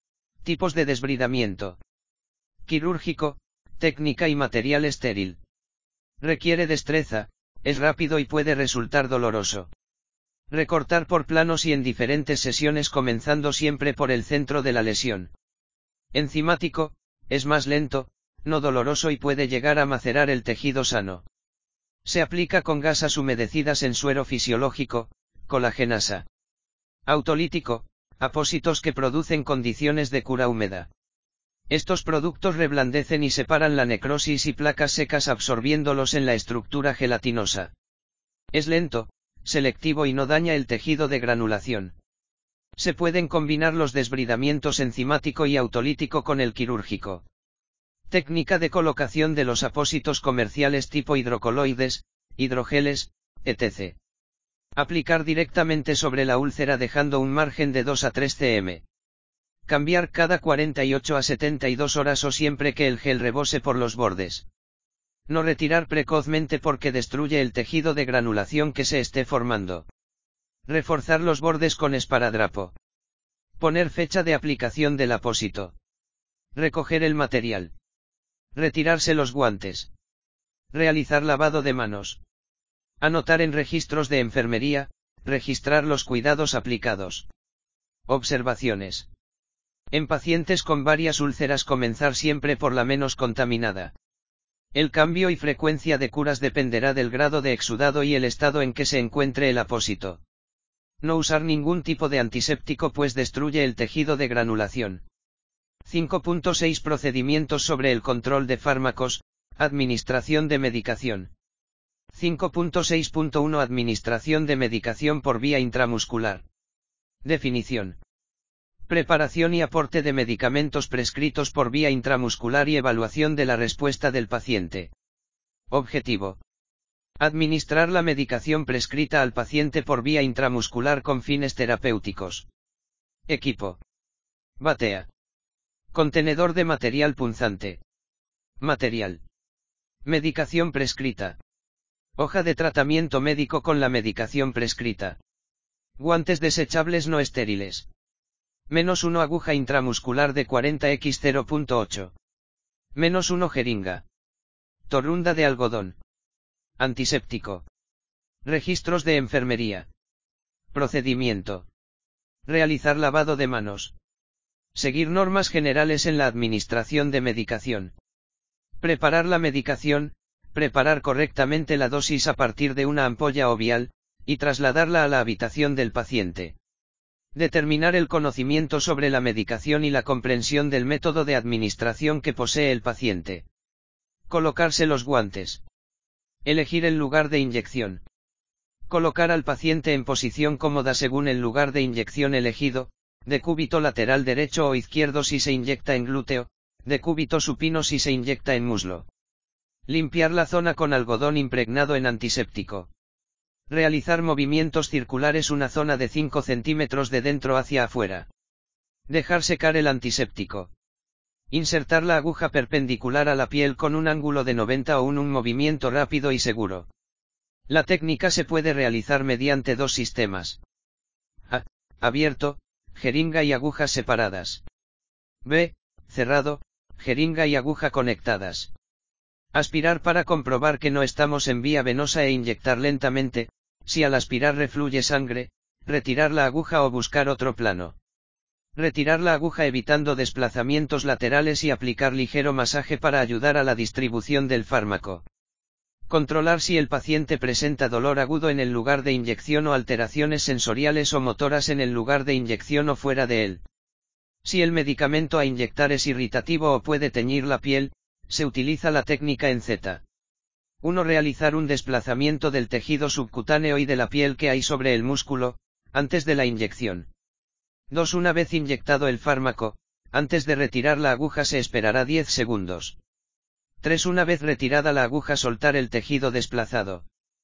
Tipos de desbridamiento. Quirúrgico, técnica y material estéril. Requiere destreza, es rápido y puede resultar doloroso. Recortar por planos y en diferentes sesiones comenzando siempre por el centro de la lesión. Enzimático, es más lento, no doloroso y puede llegar a macerar el tejido sano. Se aplica con gasas humedecidas en suero fisiológico, colagenasa. Autolítico, apósitos que producen condiciones de cura húmeda. Estos productos reblandecen y separan la necrosis y placas secas absorbiéndolos en la estructura gelatinosa. Es lento, selectivo y no daña el tejido de granulación. Se pueden combinar los desbridamientos enzimático y autolítico con el quirúrgico. Técnica de colocación de los apósitos comerciales tipo hidrocoloides, hidrogeles, etc. Aplicar directamente sobre la úlcera dejando un margen de 2 a 3 cm. Cambiar cada 48 a 72 horas o siempre que el gel rebose por los bordes. No retirar precozmente porque destruye el tejido de granulación que se esté formando. Reforzar los bordes con esparadrapo. Poner fecha de aplicación del apósito. Recoger el material. Retirarse los guantes. Realizar lavado de manos. Anotar en registros de enfermería, registrar los cuidados aplicados. Observaciones. En pacientes con varias úlceras comenzar siempre por la menos contaminada. El cambio y frecuencia de curas dependerá del grado de exudado y el estado en que se encuentre el apósito. No usar ningún tipo de antiséptico pues destruye el tejido de granulación. 5.6 Procedimientos sobre el control de fármacos, administración de medicación. 5.6.1 Administración de medicación por vía intramuscular. Definición. Preparación y aporte de medicamentos prescritos por vía intramuscular y evaluación de la respuesta del paciente. Objetivo. Administrar la medicación prescrita al paciente por vía intramuscular con fines terapéuticos. Equipo. Batea. Contenedor de material punzante. Material. Medicación prescrita. Hoja de tratamiento médico con la medicación prescrita. Guantes desechables no estériles. -1 aguja intramuscular de 40x 0.8. -1 jeringa. Torrunda de algodón. Antiséptico. Registros de enfermería. Procedimiento. Realizar lavado de manos. Seguir normas generales en la administración de medicación. Preparar la medicación, preparar correctamente la dosis a partir de una ampolla o vial, y trasladarla a la habitación del paciente. Determinar el conocimiento sobre la medicación y la comprensión del método de administración que posee el paciente. Colocarse los guantes. Elegir el lugar de inyección. Colocar al paciente en posición cómoda según el lugar de inyección elegido, decúbito lateral derecho o izquierdo si se inyecta en glúteo, decúbito supino si se inyecta en muslo. Limpiar la zona con algodón impregnado en antiséptico. Realizar movimientos circulares una zona de 5 centímetros de dentro hacia afuera. Dejar secar el antiséptico. Insertar la aguja perpendicular a la piel con un ángulo de 90 o un movimiento rápido y seguro. La técnica se puede realizar mediante dos sistemas. A. Abierto, jeringa y agujas separadas. B. Cerrado, jeringa y aguja conectadas. Aspirar para comprobar que no estamos en vía venosa e inyectar lentamente. Si al aspirar refluye sangre, retirar la aguja o buscar otro plano. Retirar la aguja evitando desplazamientos laterales y aplicar ligero masaje para ayudar a la distribución del fármaco. Controlar si el paciente presenta dolor agudo en el lugar de inyección o alteraciones sensoriales o motoras en el lugar de inyección o fuera de él. Si el medicamento a inyectar es irritativo o puede teñir la piel, se utiliza la técnica en Z. 1. Realizar un desplazamiento del tejido subcutáneo y de la piel que hay sobre el músculo, antes de la inyección. 2. Una vez inyectado el fármaco, antes de retirar la aguja se esperará 10 segundos. 3. Una vez retirada la aguja soltar el tejido desplazado.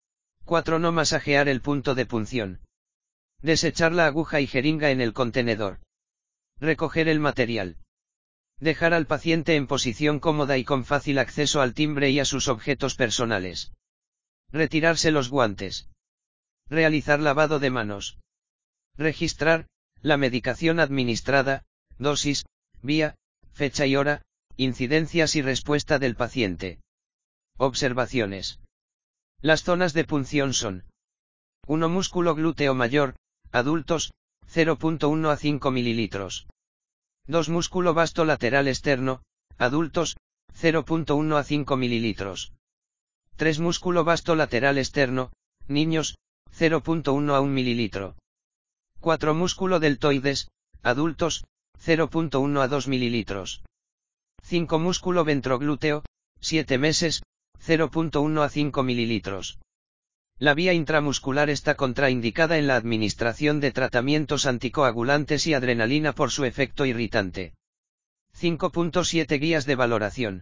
4. No masajear el punto de punción. Desechar la aguja y jeringa en el contenedor. Recoger el material. Dejar al paciente en posición cómoda y con fácil acceso al timbre y a sus objetos personales. Retirarse los guantes. Realizar lavado de manos. Registrar la medicación administrada, dosis, vía, fecha y hora, incidencias y respuesta del paciente. Observaciones. Las zonas de punción son 1. Músculo glúteo mayor, adultos, 0.1 a 5 ml. 2. Músculo vasto lateral externo, adultos, 0.1 a 5 ml. 3 músculo vasto lateral externo, niños, 0.1 a 1 ml. 4 músculo deltoides, adultos, 0.1 a 2 ml. 5 músculo ventroglúteo, 7 meses, 0.1 a 5 ml. La vía intramuscular está contraindicada en la administración de tratamientos anticoagulantes y adrenalina por su efecto irritante. 5.7 Guías de valoración.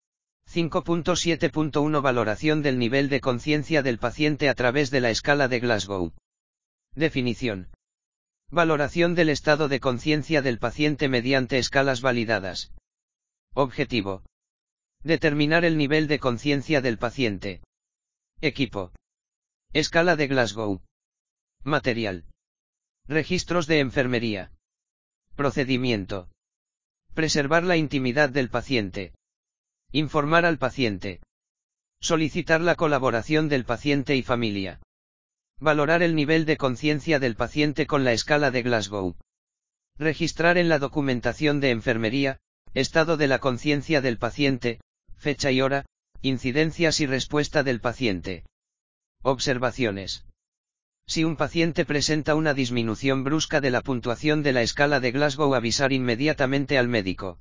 5.7.1 Valoración del nivel de conciencia del paciente a través de la escala de Glasgow. Definición. Valoración del estado de conciencia del paciente mediante escalas validadas. Objetivo. Determinar el nivel de conciencia del paciente. Equipo. Escala de Glasgow. Material. Registros de enfermería. Procedimiento. Preservar la intimidad del paciente. Informar al paciente. Solicitar la colaboración del paciente y familia. Valorar el nivel de conciencia del paciente con la escala de Glasgow. Registrar en la documentación de enfermería, estado de la conciencia del paciente, fecha y hora, incidencias y respuesta del paciente. Observaciones. Si un paciente presenta una disminución brusca de la puntuación de la escala de Glasgow, avisar inmediatamente al médico.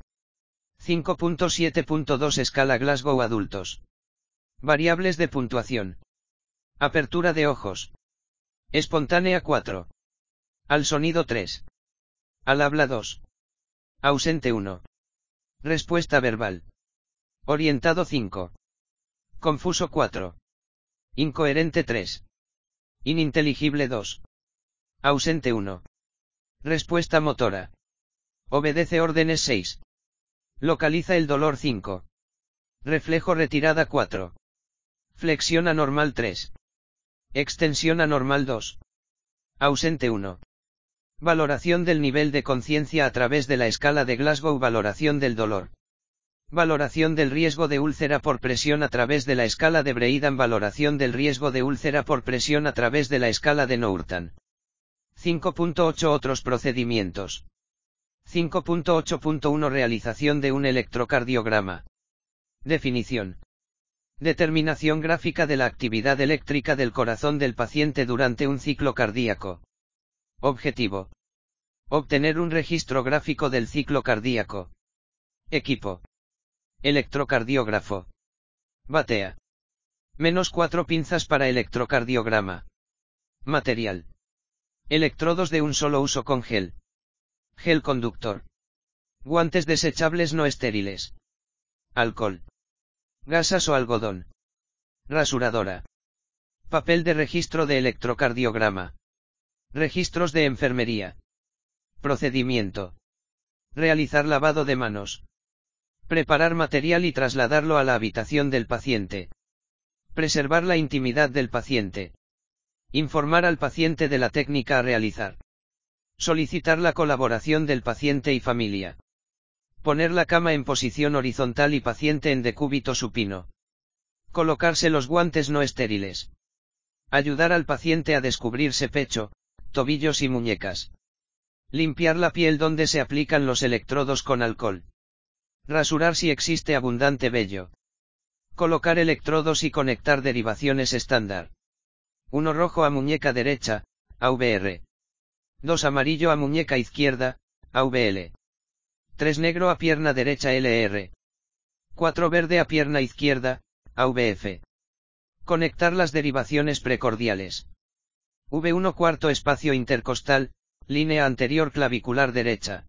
5.7.2 Escala Glasgow adultos. Variables de puntuación. Apertura de ojos. Espontánea 4. Al sonido 3. Al habla 2. Ausente 1. Respuesta verbal. Orientado 5. Confuso 4. Incoherente 3. Ininteligible 2. Ausente 1. Respuesta motora. Obedece órdenes 6. Localiza el dolor 5. Reflejo retirada 4. Flexión anormal 3. Extensión anormal 2. Ausente 1. Valoración del nivel de conciencia a través de la escala de Glasgow. Valoración del dolor. Valoración del riesgo de úlcera por presión a través de la escala de Braden. Valoración del riesgo de úlcera por presión a través de la escala de Norton. 5.8 Otros procedimientos. 5.8.1 Realización de un electrocardiograma. Definición. Determinación gráfica de la actividad eléctrica del corazón del paciente durante un ciclo cardíaco. Objetivo. Obtener un registro gráfico del ciclo cardíaco. Equipo. Electrocardiógrafo. Batea. -4 pinzas para electrocardiograma. Material. Electrodos de un solo uso con gel. Gel conductor. Guantes desechables no estériles. Alcohol. Gasas o algodón. Rasuradora. Papel de registro de electrocardiograma. Registros de enfermería. Procedimiento. Realizar lavado de manos. Preparar material y trasladarlo a la habitación del paciente. Preservar la intimidad del paciente. Informar al paciente de la técnica a realizar. Solicitar la colaboración del paciente y familia. Poner la cama en posición horizontal y paciente en decúbito supino. Colocarse los guantes no estériles. Ayudar al paciente a descubrirse pecho, tobillos y muñecas. Limpiar la piel donde se aplican los electrodos con alcohol. Rasurar si existe abundante vello. Colocar electrodos y conectar derivaciones estándar. 1 rojo a muñeca derecha, AVR. 2 amarillo a muñeca izquierda, AVL. 3 negro a pierna derecha LR. 4 verde a pierna izquierda, AVF. Conectar las derivaciones precordiales. V1 cuarto espacio intercostal, línea anterior clavicular derecha.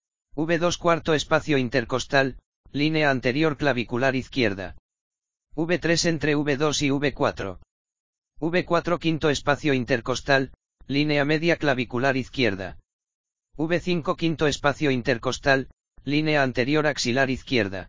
V2 cuarto espacio intercostal, línea anterior clavicular izquierda. V3 entre V2 y V4. V4 quinto espacio intercostal, línea media clavicular izquierda. V5 quinto espacio intercostal, línea anterior axilar izquierda.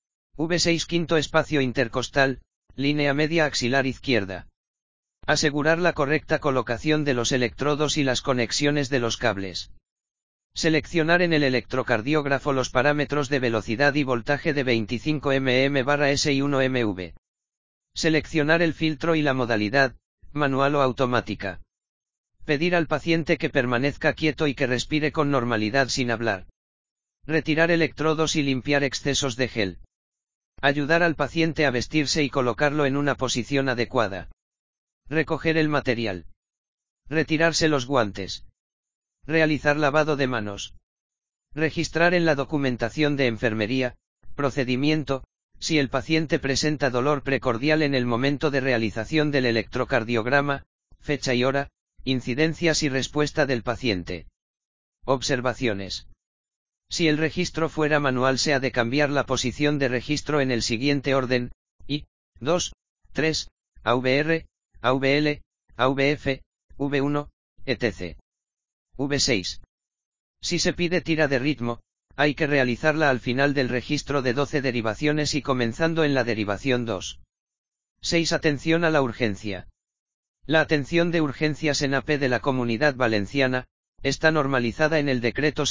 V6 quinto espacio intercostal, línea media axilar izquierda. Asegurar la correcta colocación de los electrodos y las conexiones de los cables. Seleccionar en el electrocardiógrafo los parámetros de velocidad y voltaje de 25 mm/s y 1 mV. Seleccionar el filtro y la modalidad, manual o automática. Pedir al paciente que permanezca quieto y que respire con normalidad sin hablar. Retirar electrodos y limpiar excesos de gel. Ayudar al paciente a vestirse y colocarlo en una posición adecuada. Recoger el material. Retirarse los guantes. Realizar lavado de manos. Registrar en la documentación de enfermería, procedimiento, si el paciente presenta dolor precordial en el momento de realización del electrocardiograma, fecha y hora, incidencias y respuesta del paciente. Observaciones. Si el registro fuera manual se ha de cambiar la posición de registro en el siguiente orden, I, 2, 3, AVR, AVL, AVF, V1, etc. V6. Si se pide tira de ritmo, hay que realizarla al final del registro de 12 derivaciones y comenzando en la derivación 2. 6. Atención a la urgencia. La atención de urgencias en AP de la Comunidad Valenciana, está normalizada en el Decreto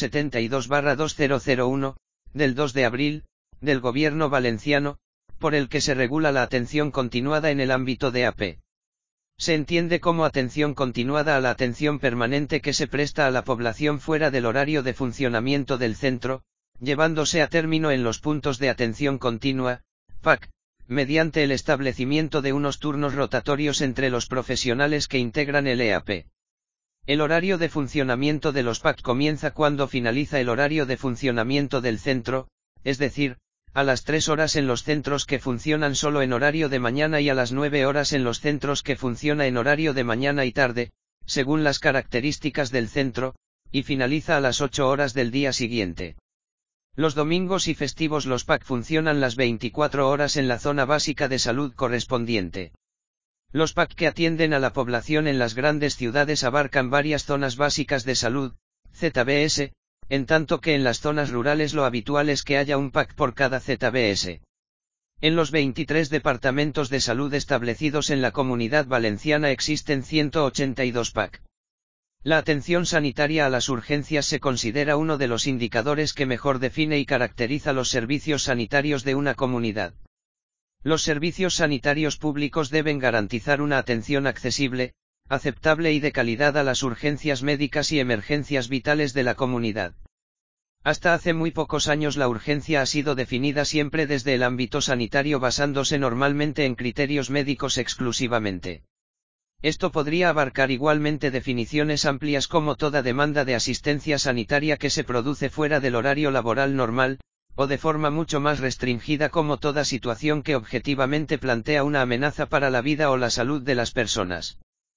72/2001, del 2 de abril, del Gobierno Valenciano, por el que se regula la atención continuada en el ámbito de AP. Se entiende como atención continuada a la atención permanente que se presta a la población fuera del horario de funcionamiento del centro, llevándose a término en los puntos de atención continua, PAC, mediante el establecimiento de unos turnos rotatorios entre los profesionales que integran el EAP. El horario de funcionamiento de los PAC comienza cuando finaliza el horario de funcionamiento del centro, es decir, a las 3 horas en los centros que funcionan solo en horario de mañana y a las 9 horas en los centros que funciona en horario de mañana y tarde, según las características del centro, y finaliza a las 8 horas del día siguiente. Los domingos y festivos los PAC funcionan las 24 horas en la zona básica de salud correspondiente. Los PAC que atienden a la población en las grandes ciudades abarcan varias zonas básicas de salud, ZBS, en tanto que en las zonas rurales lo habitual es que haya un PAC por cada ZBS. En los 23 departamentos de salud establecidos en la Comunidad Valenciana existen 182 PAC. La atención sanitaria a las urgencias se considera uno de los indicadores que mejor define y caracteriza los servicios sanitarios de una comunidad. Los servicios sanitarios públicos deben garantizar una atención accesible, aceptable y de calidad a las urgencias médicas y emergencias vitales de la comunidad. Hasta hace muy pocos años la urgencia ha sido definida siempre desde el ámbito sanitario basándose normalmente en criterios médicos exclusivamente. Esto podría abarcar igualmente definiciones amplias como toda demanda de asistencia sanitaria que se produce fuera del horario laboral normal, o de forma mucho más restringida como toda situación que objetivamente plantea una amenaza para la vida o la salud de las personas.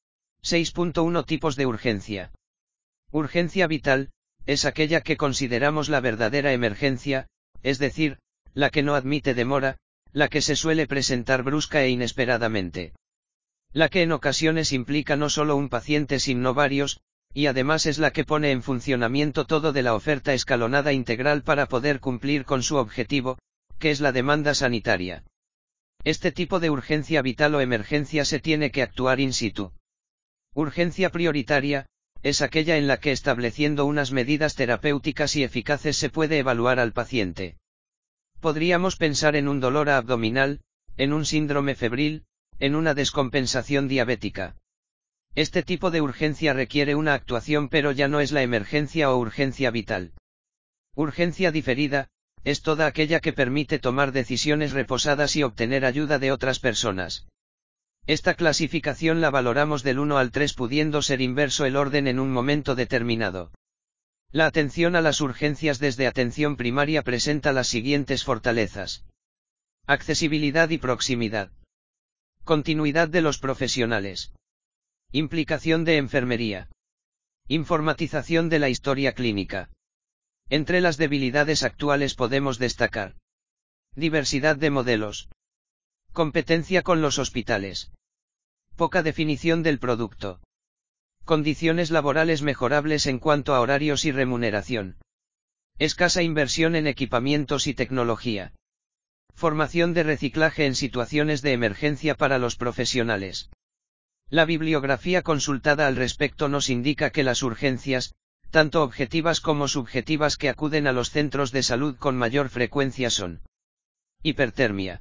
6.1 Tipos de urgencia. Urgencia vital, es aquella que consideramos la verdadera emergencia, es decir, la que no admite demora, la que se suele presentar brusca e inesperadamente. La que en ocasiones implica no solo un paciente sino varios, y además es la que pone en funcionamiento todo de la oferta escalonada integral para poder cumplir con su objetivo, que es la demanda sanitaria. Este tipo de urgencia vital o emergencia se tiene que actuar in situ. Urgencia prioritaria, es aquella en la que estableciendo unas medidas terapéuticas y eficaces se puede evaluar al paciente. Podríamos pensar en un dolor abdominal, en un síndrome febril, en una descompensación diabética. Este tipo de urgencia requiere una actuación pero ya no es la emergencia o urgencia vital. Urgencia diferida, es toda aquella que permite tomar decisiones reposadas y obtener ayuda de otras personas. Esta clasificación la valoramos del 1 al 3 pudiendo ser inverso el orden en un momento determinado. La atención a las urgencias desde atención primaria presenta las siguientes fortalezas. Accesibilidad y proximidad. Continuidad de los profesionales. Implicación de enfermería. Informatización de la historia clínica. Entre las debilidades actuales podemos destacar. Diversidad de modelos. Competencia con los hospitales. Poca definición del producto. Condiciones laborales mejorables en cuanto a horarios y remuneración. Escasa inversión en equipamientos y tecnología. Formación de reciclaje en situaciones de emergencia para los profesionales. La bibliografía consultada al respecto nos indica que las urgencias, tanto objetivas como subjetivas que acuden a los centros de salud con mayor frecuencia son hipertermia,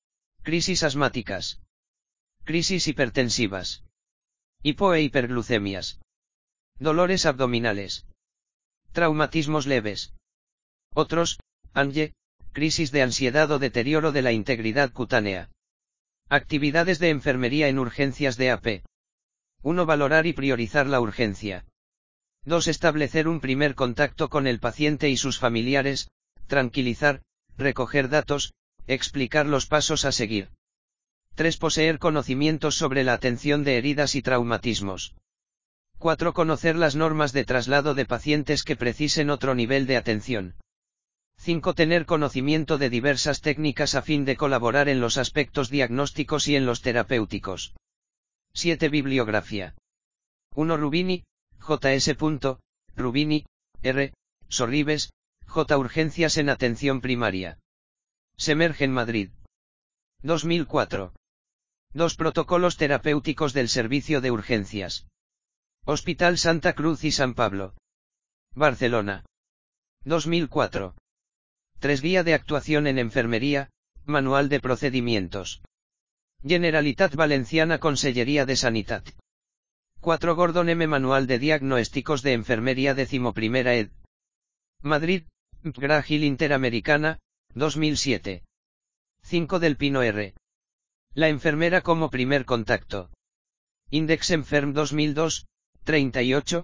crisis asmáticas, crisis hipertensivas, hipo e hiperglucemias, dolores abdominales, traumatismos leves. Otros, ANGE, crisis de ansiedad o deterioro de la integridad cutánea. Actividades de enfermería en urgencias de AP. 1. Valorar y priorizar la urgencia. 2. Establecer un primer contacto con el paciente y sus familiares, tranquilizar, recoger datos, explicar los pasos a seguir. 3. Poseer conocimientos sobre la atención de heridas y traumatismos. 4. Conocer las normas de traslado de pacientes que precisen otro nivel de atención. 5. Tener conocimiento de diversas técnicas a fin de colaborar en los aspectos diagnósticos y en los terapéuticos. 7. Bibliografía. 1. Rubini, J.S. Rubini, R. Sorribes, J. Urgencias en atención primaria. Semergen Madrid. 2004. 2. Protocolos terapéuticos del servicio de urgencias. Hospital Santa Cruz y San Pablo. Barcelona. 2004. 3. Guía de actuación en enfermería, Manual de procedimientos. Generalitat Valenciana Consellería de Sanitat. 4. Gordon M. Manual de diagnósticos de enfermería 11ª ed. Madrid, McGraw-Hill Interamericana, 2007. 5. Del Pino R. La enfermera como primer contacto. Index Enferm 2002, 38,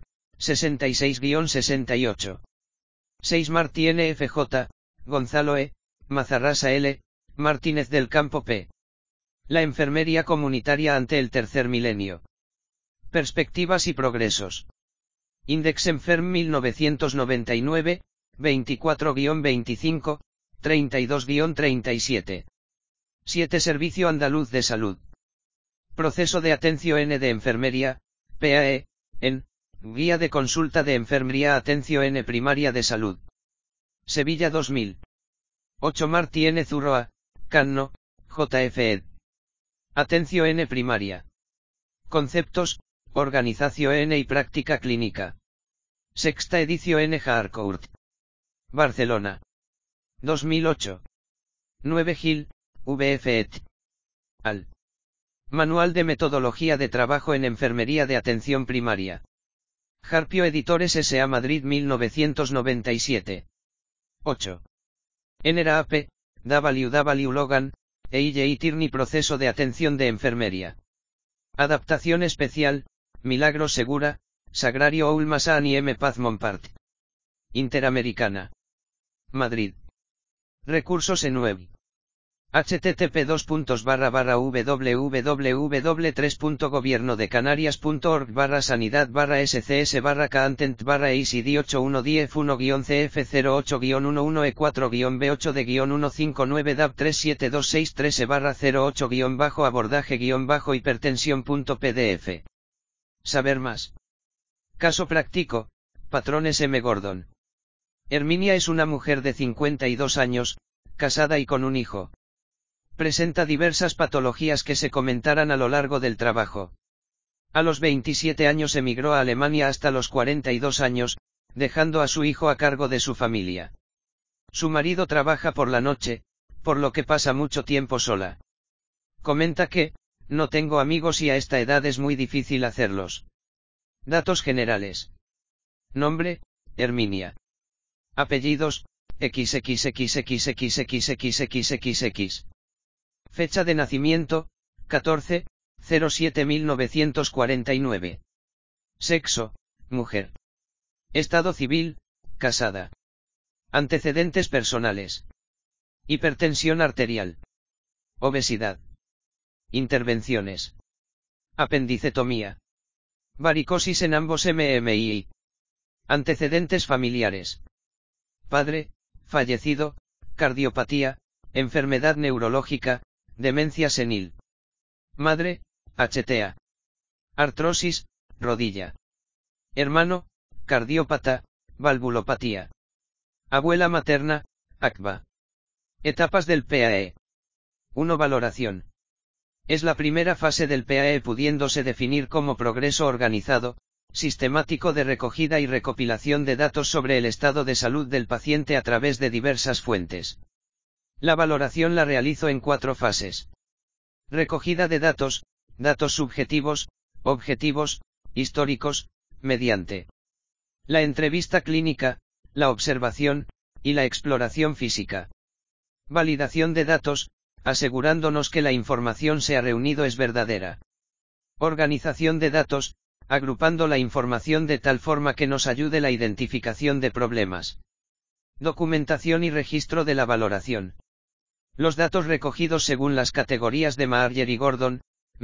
66-68. 6. Martí N. F. J., Gonzalo E., Mazarrasa L., Martínez del Campo P. La enfermería comunitaria ante el tercer milenio. Perspectivas y progresos. Index Enferm 1999, 24-25, 32-37. 7. Servicio Andaluz de Salud. Proceso de Atención N de Enfermería, PAE, en, Guía de Consulta de Enfermería Atención N Primaria de Salud. Sevilla 2000. 8. Martí N. Zurroa, Canno, JF ed. Atención N Primaria. Conceptos, Organización N y Práctica Clínica. Sexta edición N. Harcourt. Barcelona. 2008. 9. Gil, VF et. Al. Manual de Metodología de Trabajo en Enfermería de Atención Primaria. Harpio Editores S.A. Madrid 1997. 8. NRAP, WW Logan, EIJ Tierney Proceso de Atención de Enfermería. Adaptación especial, Milagro Segura, Sagrario Ulmasan y M. Paz Montpart. Interamericana. Madrid. Recursos en web. http://www.gobiernodecanarias.org/sanidad/scs/caantent/acd 8110F-08-11F0-11E4-B8D-159 DAB 37263S/08-abordaje-hipertensión.pdf. Saber más. Caso práctico, Patrones M. Gordon. Herminia es una mujer de 52 años, casada y con un hijo. Presenta diversas patologías que se comentarán a lo largo del trabajo. A los 27 años emigró a Alemania hasta los 42 años, dejando a su hijo a cargo de su familia. Su marido trabaja por la noche, por lo que pasa mucho tiempo sola. Comenta que, no tengo amigos y a esta edad es muy difícil hacerlos. Datos generales. Nombre, Herminia. Apellidos, XXXXXXXXXX. Fecha de nacimiento, 14/07/1949. Sexo, mujer. Estado civil, casada. Antecedentes personales. Hipertensión arterial. Obesidad. Intervenciones. Apendicectomía. Varicosis en ambos MMI. Antecedentes familiares. Padre, fallecido, cardiopatía, enfermedad neurológica, demencia senil. Madre, HTA. Artrosis, rodilla. Hermano, cardiópata, valvulopatía. Abuela materna, ACVA. Etapas del PAE. 1. Valoración. Es la primera fase del PAE pudiéndose definir como progreso organizado, sistemático de recogida y recopilación de datos sobre el estado de salud del paciente a través de diversas fuentes. La valoración la realizo en 4 fases. Recogida de datos, datos subjetivos, objetivos, históricos, mediante la entrevista clínica, la observación, y la exploración física. Validación de datos, asegurándonos que la información se ha reunido es verdadera. Organización de datos, agrupando la información de tal forma que nos ayude la identificación de problemas. Documentación y registro de la valoración. Los datos recogidos según las categorías de Marger y Gordon,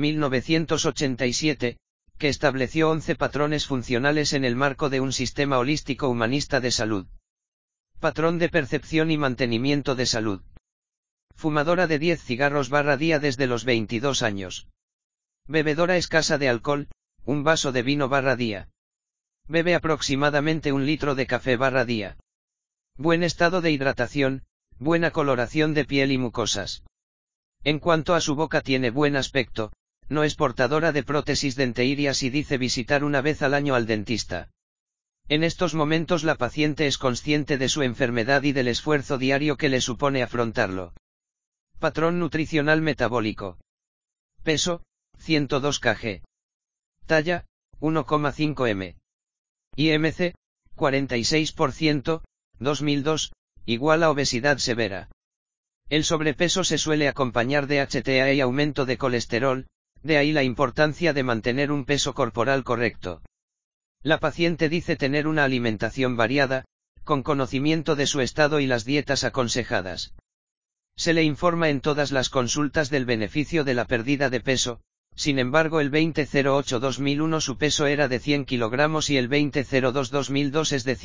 1987, que estableció 11 patrones funcionales en el marco de un sistema holístico humanista de salud. Patrón de percepción y mantenimiento de salud. Fumadora de 10 cigarros día desde los 22 años. Bebedora escasa de alcohol, un vaso de vino día. Bebe aproximadamente 1 litro de café día. Buen estado de hidratación, buena coloración de piel y mucosas. En cuanto a su boca tiene buen aspecto, no es portadora de prótesis dentarias y dice visitar una vez al año al dentista. En estos momentos la paciente es consciente de su enfermedad y del esfuerzo diario que le supone afrontarlo. Patrón nutricional metabólico. Peso, 102 kg. Talla, 1,5 m. IMC, 46%, 2002, igual a obesidad severa. El sobrepeso se suele acompañar de HTA y aumento de colesterol, de ahí la importancia de mantener un peso corporal correcto. La paciente dice tener una alimentación variada, con conocimiento de su estado y las dietas aconsejadas. Se le informa en todas las consultas del beneficio de la pérdida de peso, sin embargo el 2008-2001 su peso era de 100 kilogramos y el 2002-2002 es de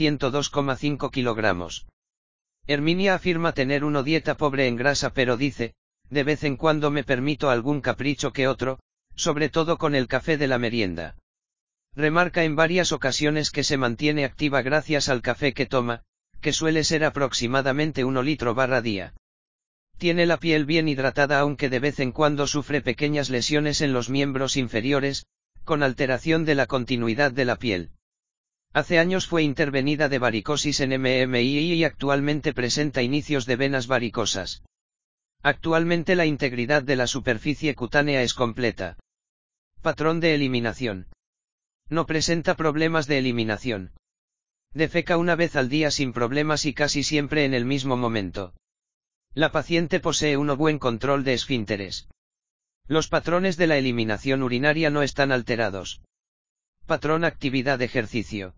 102,5 kilogramos. Herminia afirma tener una dieta pobre en grasa pero dice, de vez en cuando me permito algún capricho que otro, sobre todo con el café de la merienda. Remarca en varias ocasiones que se mantiene activa gracias al café que toma, que suele ser aproximadamente 1 litro día. Tiene la piel bien hidratada aunque de vez en cuando sufre pequeñas lesiones en los miembros inferiores, con alteración de la continuidad de la piel. Hace años fue intervenida de varicosis en MMI y actualmente presenta inicios de venas varicosas. Actualmente la integridad de la superficie cutánea es completa. Patrón de eliminación. No presenta problemas de eliminación. Defeca una vez al día sin problemas y casi siempre en el mismo momento. La paciente posee un buen control de esfínteres. Los patrones de la eliminación urinaria no están alterados. Patrón actividad ejercicio.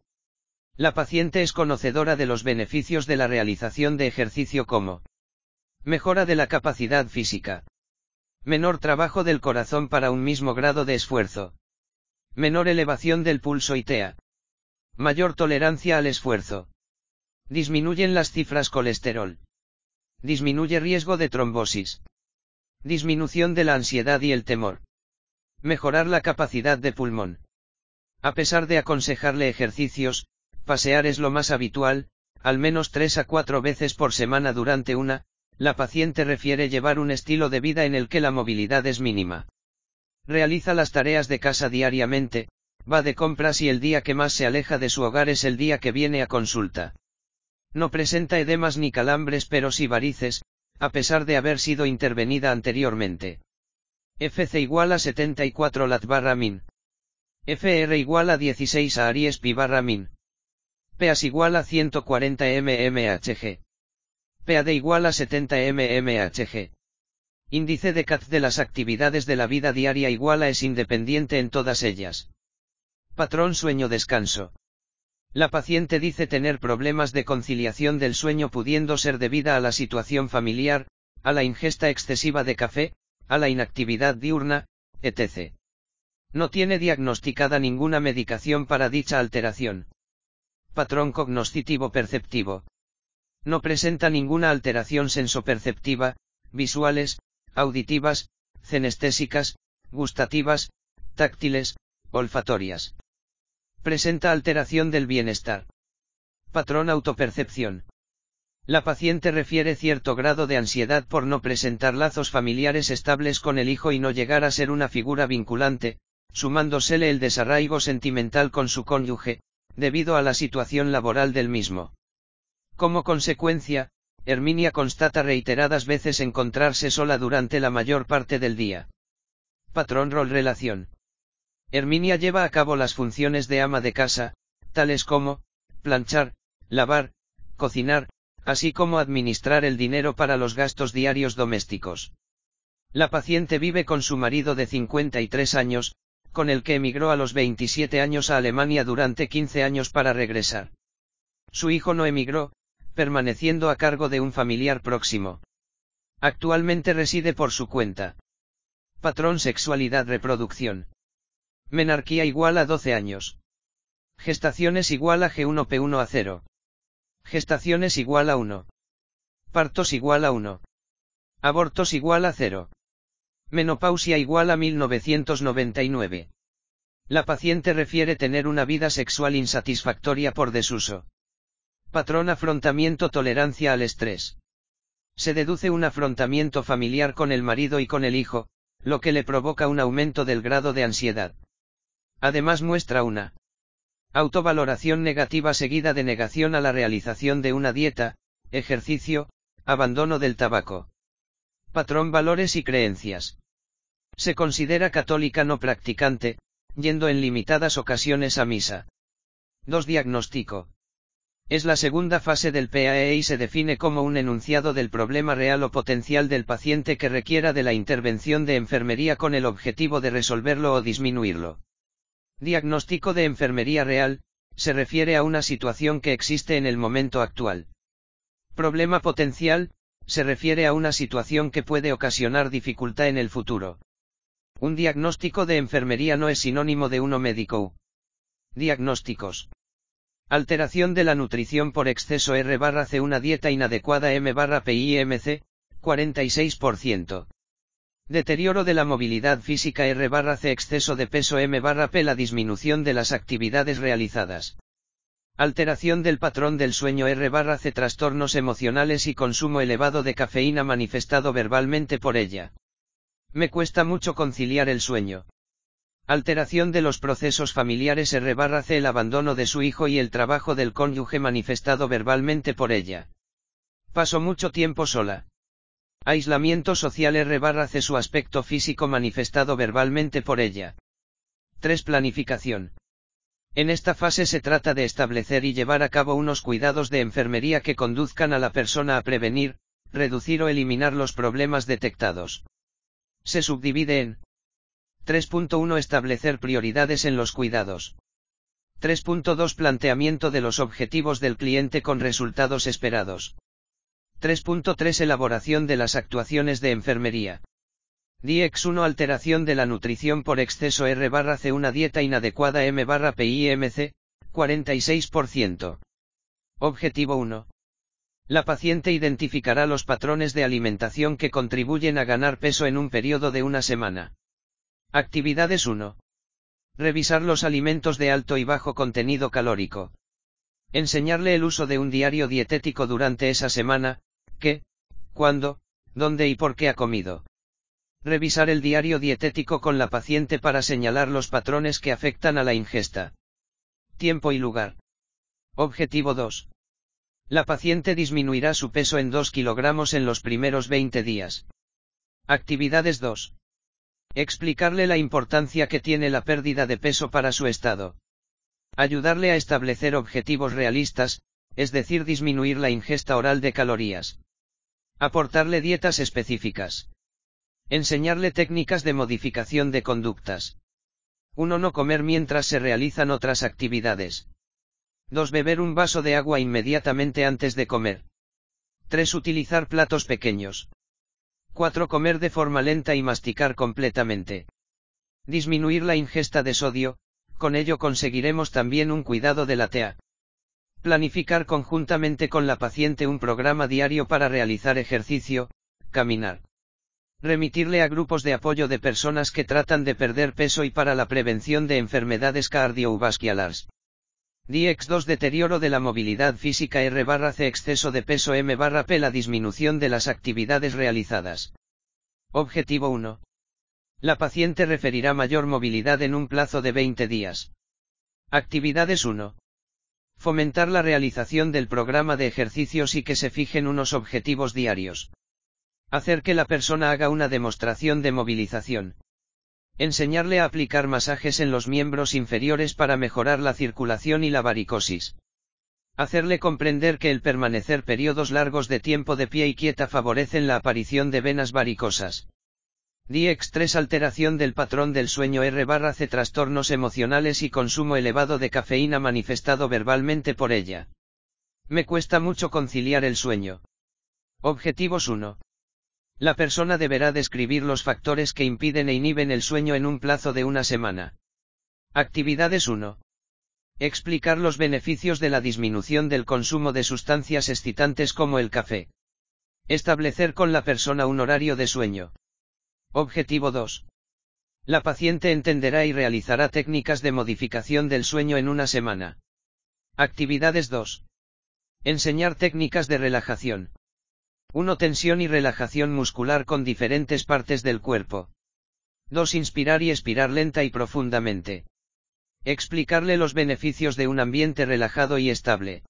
La paciente es conocedora de los beneficios de la realización de ejercicio como mejora de la capacidad física. Menor trabajo del corazón para un mismo grado de esfuerzo. Menor elevación del pulso y TEA. Mayor tolerancia al esfuerzo. Disminuyen las cifras colesterol. Disminuye riesgo de trombosis. Disminución de la ansiedad y el temor. Mejorar la capacidad de pulmón. A pesar de aconsejarle ejercicios, pasear es lo más habitual, al menos 3 a 4 veces por semana durante la paciente refiere llevar un estilo de vida en el que la movilidad es mínima. Realiza las tareas de casa diariamente, va de compras y el día que más se aleja de su hogar es el día que viene a consulta. No presenta edemas ni calambres pero sí varices, a pesar de haber sido intervenida anteriormente. FC igual a 74 lat/min. FR igual a 16 a Aries pi/min. PAS igual a 140 mmHg. PAD igual a 70 mmHg. Índice de CAT de las actividades de la vida diaria igual a es independiente en todas ellas. Patrón sueño-descanso. La paciente dice tener problemas de conciliación del sueño pudiendo ser debida a la situación familiar, a la ingesta excesiva de café, a la inactividad diurna, etc. No tiene diagnosticada ninguna medicación para dicha alteración. Patrón cognoscitivo-perceptivo. No presenta ninguna alteración sensoperceptiva, visuales, auditivas, cinestésicas, gustativas, táctiles, olfatorias. Presenta alteración del bienestar. Patrón autopercepción. La paciente refiere cierto grado de ansiedad por no presentar lazos familiares estables con el hijo y no llegar a ser una figura vinculante, sumándosele el desarraigo sentimental con su cónyuge, debido a la situación laboral del mismo. Como consecuencia, Herminia constata reiteradas veces encontrarse sola durante la mayor parte del día. Patrón rol-relación. Herminia lleva a cabo las funciones de ama de casa, tales como planchar, lavar, cocinar, así como administrar el dinero para los gastos diarios domésticos. La paciente vive con su marido de 53 años, con el que emigró a los 27 años a Alemania durante 15 años para regresar. Su hijo no emigró, permaneciendo a cargo de un familiar próximo. Actualmente reside por su cuenta. Patrón sexualidad reproducción. Menarquía igual a 12 años. Gestaciones igual a G1P1 a 0. Gestaciones igual a 1. Partos igual a 1. Abortos igual a 0. Menopausia igual a 1999. La paciente refiere tener una vida sexual insatisfactoria por desuso. Patrón afrontamiento tolerancia al estrés. Se deduce un afrontamiento familiar con el marido y con el hijo, lo que le provoca un aumento del grado de ansiedad. Además muestra una autovaloración negativa seguida de negación a la realización de una dieta, ejercicio, abandono del tabaco. Patrón valores y creencias. Se considera católica no practicante, yendo en limitadas ocasiones a misa. 2. Diagnóstico. Es la segunda fase del PAE y se define como un enunciado del problema real o potencial del paciente que requiera de la intervención de enfermería con el objetivo de resolverlo o disminuirlo. Diagnóstico de enfermería real, se refiere a una situación que existe en el momento actual. Problema potencial, se refiere a una situación que puede ocasionar dificultad en el futuro. Un diagnóstico de enfermería no es sinónimo de uno médico. Diagnósticos. Alteración de la nutrición por exceso R/C, una dieta inadecuada M/PIMC, 46%. Deterioro de la movilidad física R/C, exceso de peso M/P, la disminución de las actividades realizadas. Alteración del patrón del sueño R/C, trastornos emocionales y consumo elevado de cafeína manifestado verbalmente por ella. Me cuesta mucho conciliar el sueño. Alteración de los procesos familiares R/C, el abandono de su hijo y el trabajo del cónyuge manifestado verbalmente por ella. Paso mucho tiempo sola. Aislamiento social R/C, su aspecto físico manifestado verbalmente por ella. 3. Planificación. En esta fase se trata de establecer y llevar a cabo unos cuidados de enfermería que conduzcan a la persona a prevenir, reducir o eliminar los problemas detectados. Se subdivide en 3.1 Establecer prioridades en los cuidados. 3.2 Planteamiento de los objetivos del cliente con resultados esperados. 3.3 Elaboración de las actuaciones de enfermería. DX1 Alteración de la nutrición por exceso R/C, una dieta inadecuada M/PIMC, 46%. Objetivo 1. La paciente identificará los patrones de alimentación que contribuyen a ganar peso en un periodo de una semana. Actividades 1. Revisar los alimentos de alto y bajo contenido calórico. Enseñarle el uso de un diario dietético durante esa semana, qué, cuándo, dónde y por qué ha comido. Revisar el diario dietético con la paciente para señalar los patrones que afectan a la ingesta. Tiempo y lugar. Objetivo 2. La paciente disminuirá su peso en 2 kilogramos en los primeros 20 días. Actividades 2. Explicarle la importancia que tiene la pérdida de peso para su estado. Ayudarle a establecer objetivos realistas, es decir, disminuir la ingesta oral de calorías. Aportarle dietas específicas. Enseñarle técnicas de modificación de conductas. 1. No comer mientras se realizan otras actividades. 2. Beber un vaso de agua inmediatamente antes de comer. 3. Utilizar platos pequeños. 4. Comer de forma lenta y masticar completamente. Disminuir la ingesta de sodio, con ello conseguiremos también un cuidado de la TEA. Planificar conjuntamente con la paciente un programa diario para realizar ejercicio, caminar. Remitirle a grupos de apoyo de personas que tratan de perder peso y para la prevención de enfermedades cardiovasculares. DX2 Deterioro de la movilidad física R/C Exceso de peso M/P La disminución de las actividades realizadas. Objetivo 1. La paciente referirá mayor movilidad en un plazo de 20 días. Actividades 1. Fomentar la realización del programa de ejercicios y que se fijen unos objetivos diarios. Hacer que la persona haga una demostración de movilización. Enseñarle a aplicar masajes en los miembros inferiores para mejorar la circulación y la varicosis. Hacerle comprender que el permanecer periodos largos de tiempo de pie y quieta favorecen la aparición de venas varicosas. DX3 alteración del patrón del sueño R/C trastornos emocionales y consumo elevado de cafeína manifestado verbalmente por ella. Me cuesta mucho conciliar el sueño. Objetivos 1. La persona deberá describir los factores que impiden e inhiben el sueño en un plazo de una semana. Actividades 1. Explicar los beneficios de la disminución del consumo de sustancias excitantes como el café. Establecer con la persona un horario de sueño. Objetivo 2. La paciente entenderá y realizará técnicas de modificación del sueño en una semana. Actividades 2. Enseñar técnicas de relajación. 1. Tensión y relajación muscular con diferentes partes del cuerpo. 2. Inspirar y expirar lenta y profundamente. Explicarle los beneficios de un ambiente relajado y estable.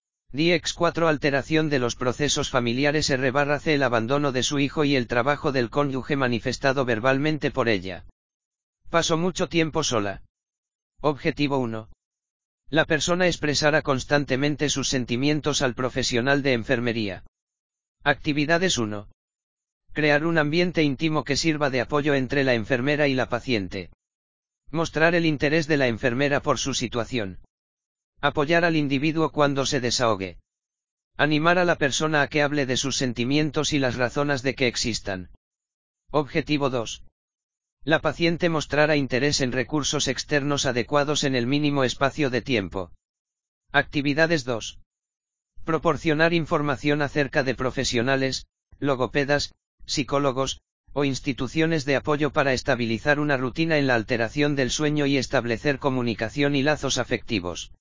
DX4 alteración de los procesos familiares R/C el abandono de su hijo y el trabajo del cónyuge manifestado verbalmente por ella. Paso mucho tiempo sola. Objetivo 1. La persona expresará constantemente sus sentimientos al profesional de enfermería. Actividades 1. Crear un ambiente íntimo que sirva de apoyo entre la enfermera y la paciente. Mostrar el interés de la enfermera por su situación. Apoyar al individuo cuando se desahogue. Animar a la persona a que hable de sus sentimientos y las razones de que existan. Objetivo 2. La paciente mostrará interés en recursos externos adecuados en el mínimo espacio de tiempo. Actividades 2. Proporcionar información acerca de profesionales, logopedas, psicólogos, o instituciones de apoyo para estabilizar una rutina en la alteración del sueño y establecer comunicación y lazos afectivos.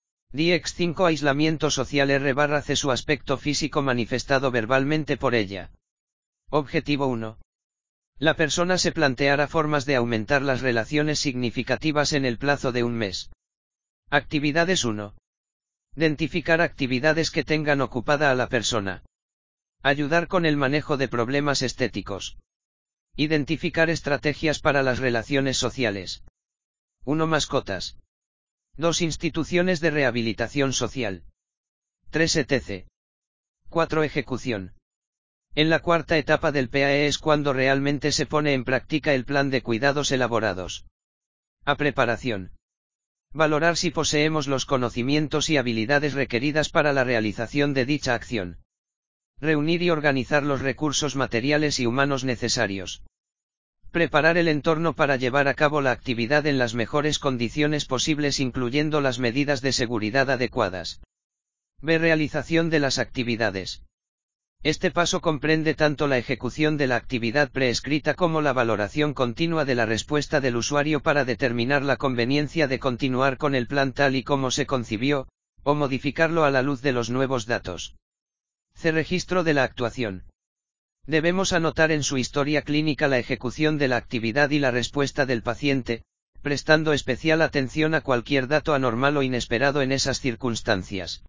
DX5 aislamiento social R/C su aspecto físico manifestado verbalmente por ella. Objetivo 1. La persona se planteará formas de aumentar las relaciones significativas en el plazo de un mes. Actividades 1. Identificar actividades que tengan ocupada a la persona. Ayudar con el manejo de problemas estéticos. Identificar estrategias para las relaciones sociales. 1. Mascotas. 2. Instituciones de rehabilitación social. 3. etc. 4. Ejecución. En la cuarta etapa del PAE es cuando realmente se pone en práctica el plan de cuidados elaborados. A. Preparación. Valorar si poseemos los conocimientos y habilidades requeridas para la realización de dicha acción. Reunir y organizar los recursos materiales y humanos necesarios. Preparar el entorno para llevar a cabo la actividad en las mejores condiciones posibles incluyendo las medidas de seguridad adecuadas. B. Realización de las actividades. Este paso comprende tanto la ejecución de la actividad preescrita como la valoración continua de la respuesta del usuario para determinar la conveniencia de continuar con el plan tal y como se concibió, o modificarlo a la luz de los nuevos datos. C. Registro de la actuación. Debemos anotar en su historia clínica la ejecución de la actividad y la respuesta del paciente, prestando especial atención a cualquier dato anormal o inesperado en esas circunstancias.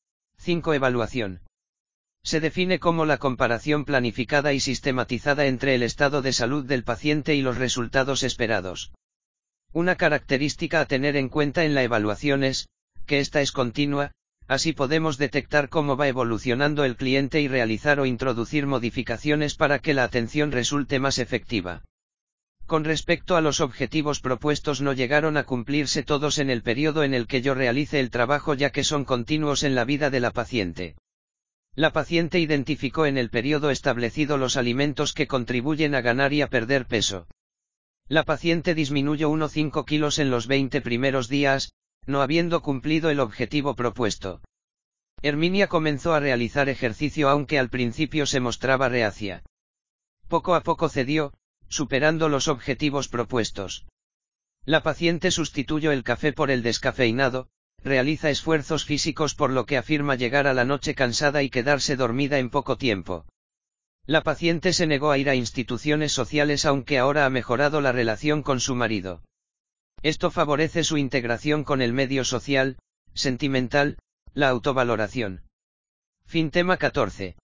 5. Evaluación. Se define como la comparación planificada y sistematizada entre el estado de salud del paciente y los resultados esperados. Una característica a tener en cuenta en la evaluación es, que esta es continua, así podemos detectar cómo va evolucionando el cliente y realizar o introducir modificaciones para que la atención resulte más efectiva. Con respecto a los objetivos propuestos no llegaron a cumplirse todos en el periodo en el que yo realice el trabajo ya que son continuos en la vida de la paciente. La paciente identificó en el periodo establecido los alimentos que contribuyen a ganar y a perder peso. La paciente disminuyó 1,5 kilos en los 20 primeros días, no habiendo cumplido el objetivo propuesto. Herminia comenzó a realizar ejercicio aunque al principio se mostraba reacia. Poco a poco cedió, superando los objetivos propuestos. La paciente sustituyó el café por el descafeinado, realiza esfuerzos físicos por lo que afirma llegar a la noche cansada y quedarse dormida en poco tiempo. La paciente se negó a ir a instituciones sociales aunque ahora ha mejorado la relación con su marido. Esto favorece su integración con el medio social, sentimental, la autovaloración. Fin tema 14.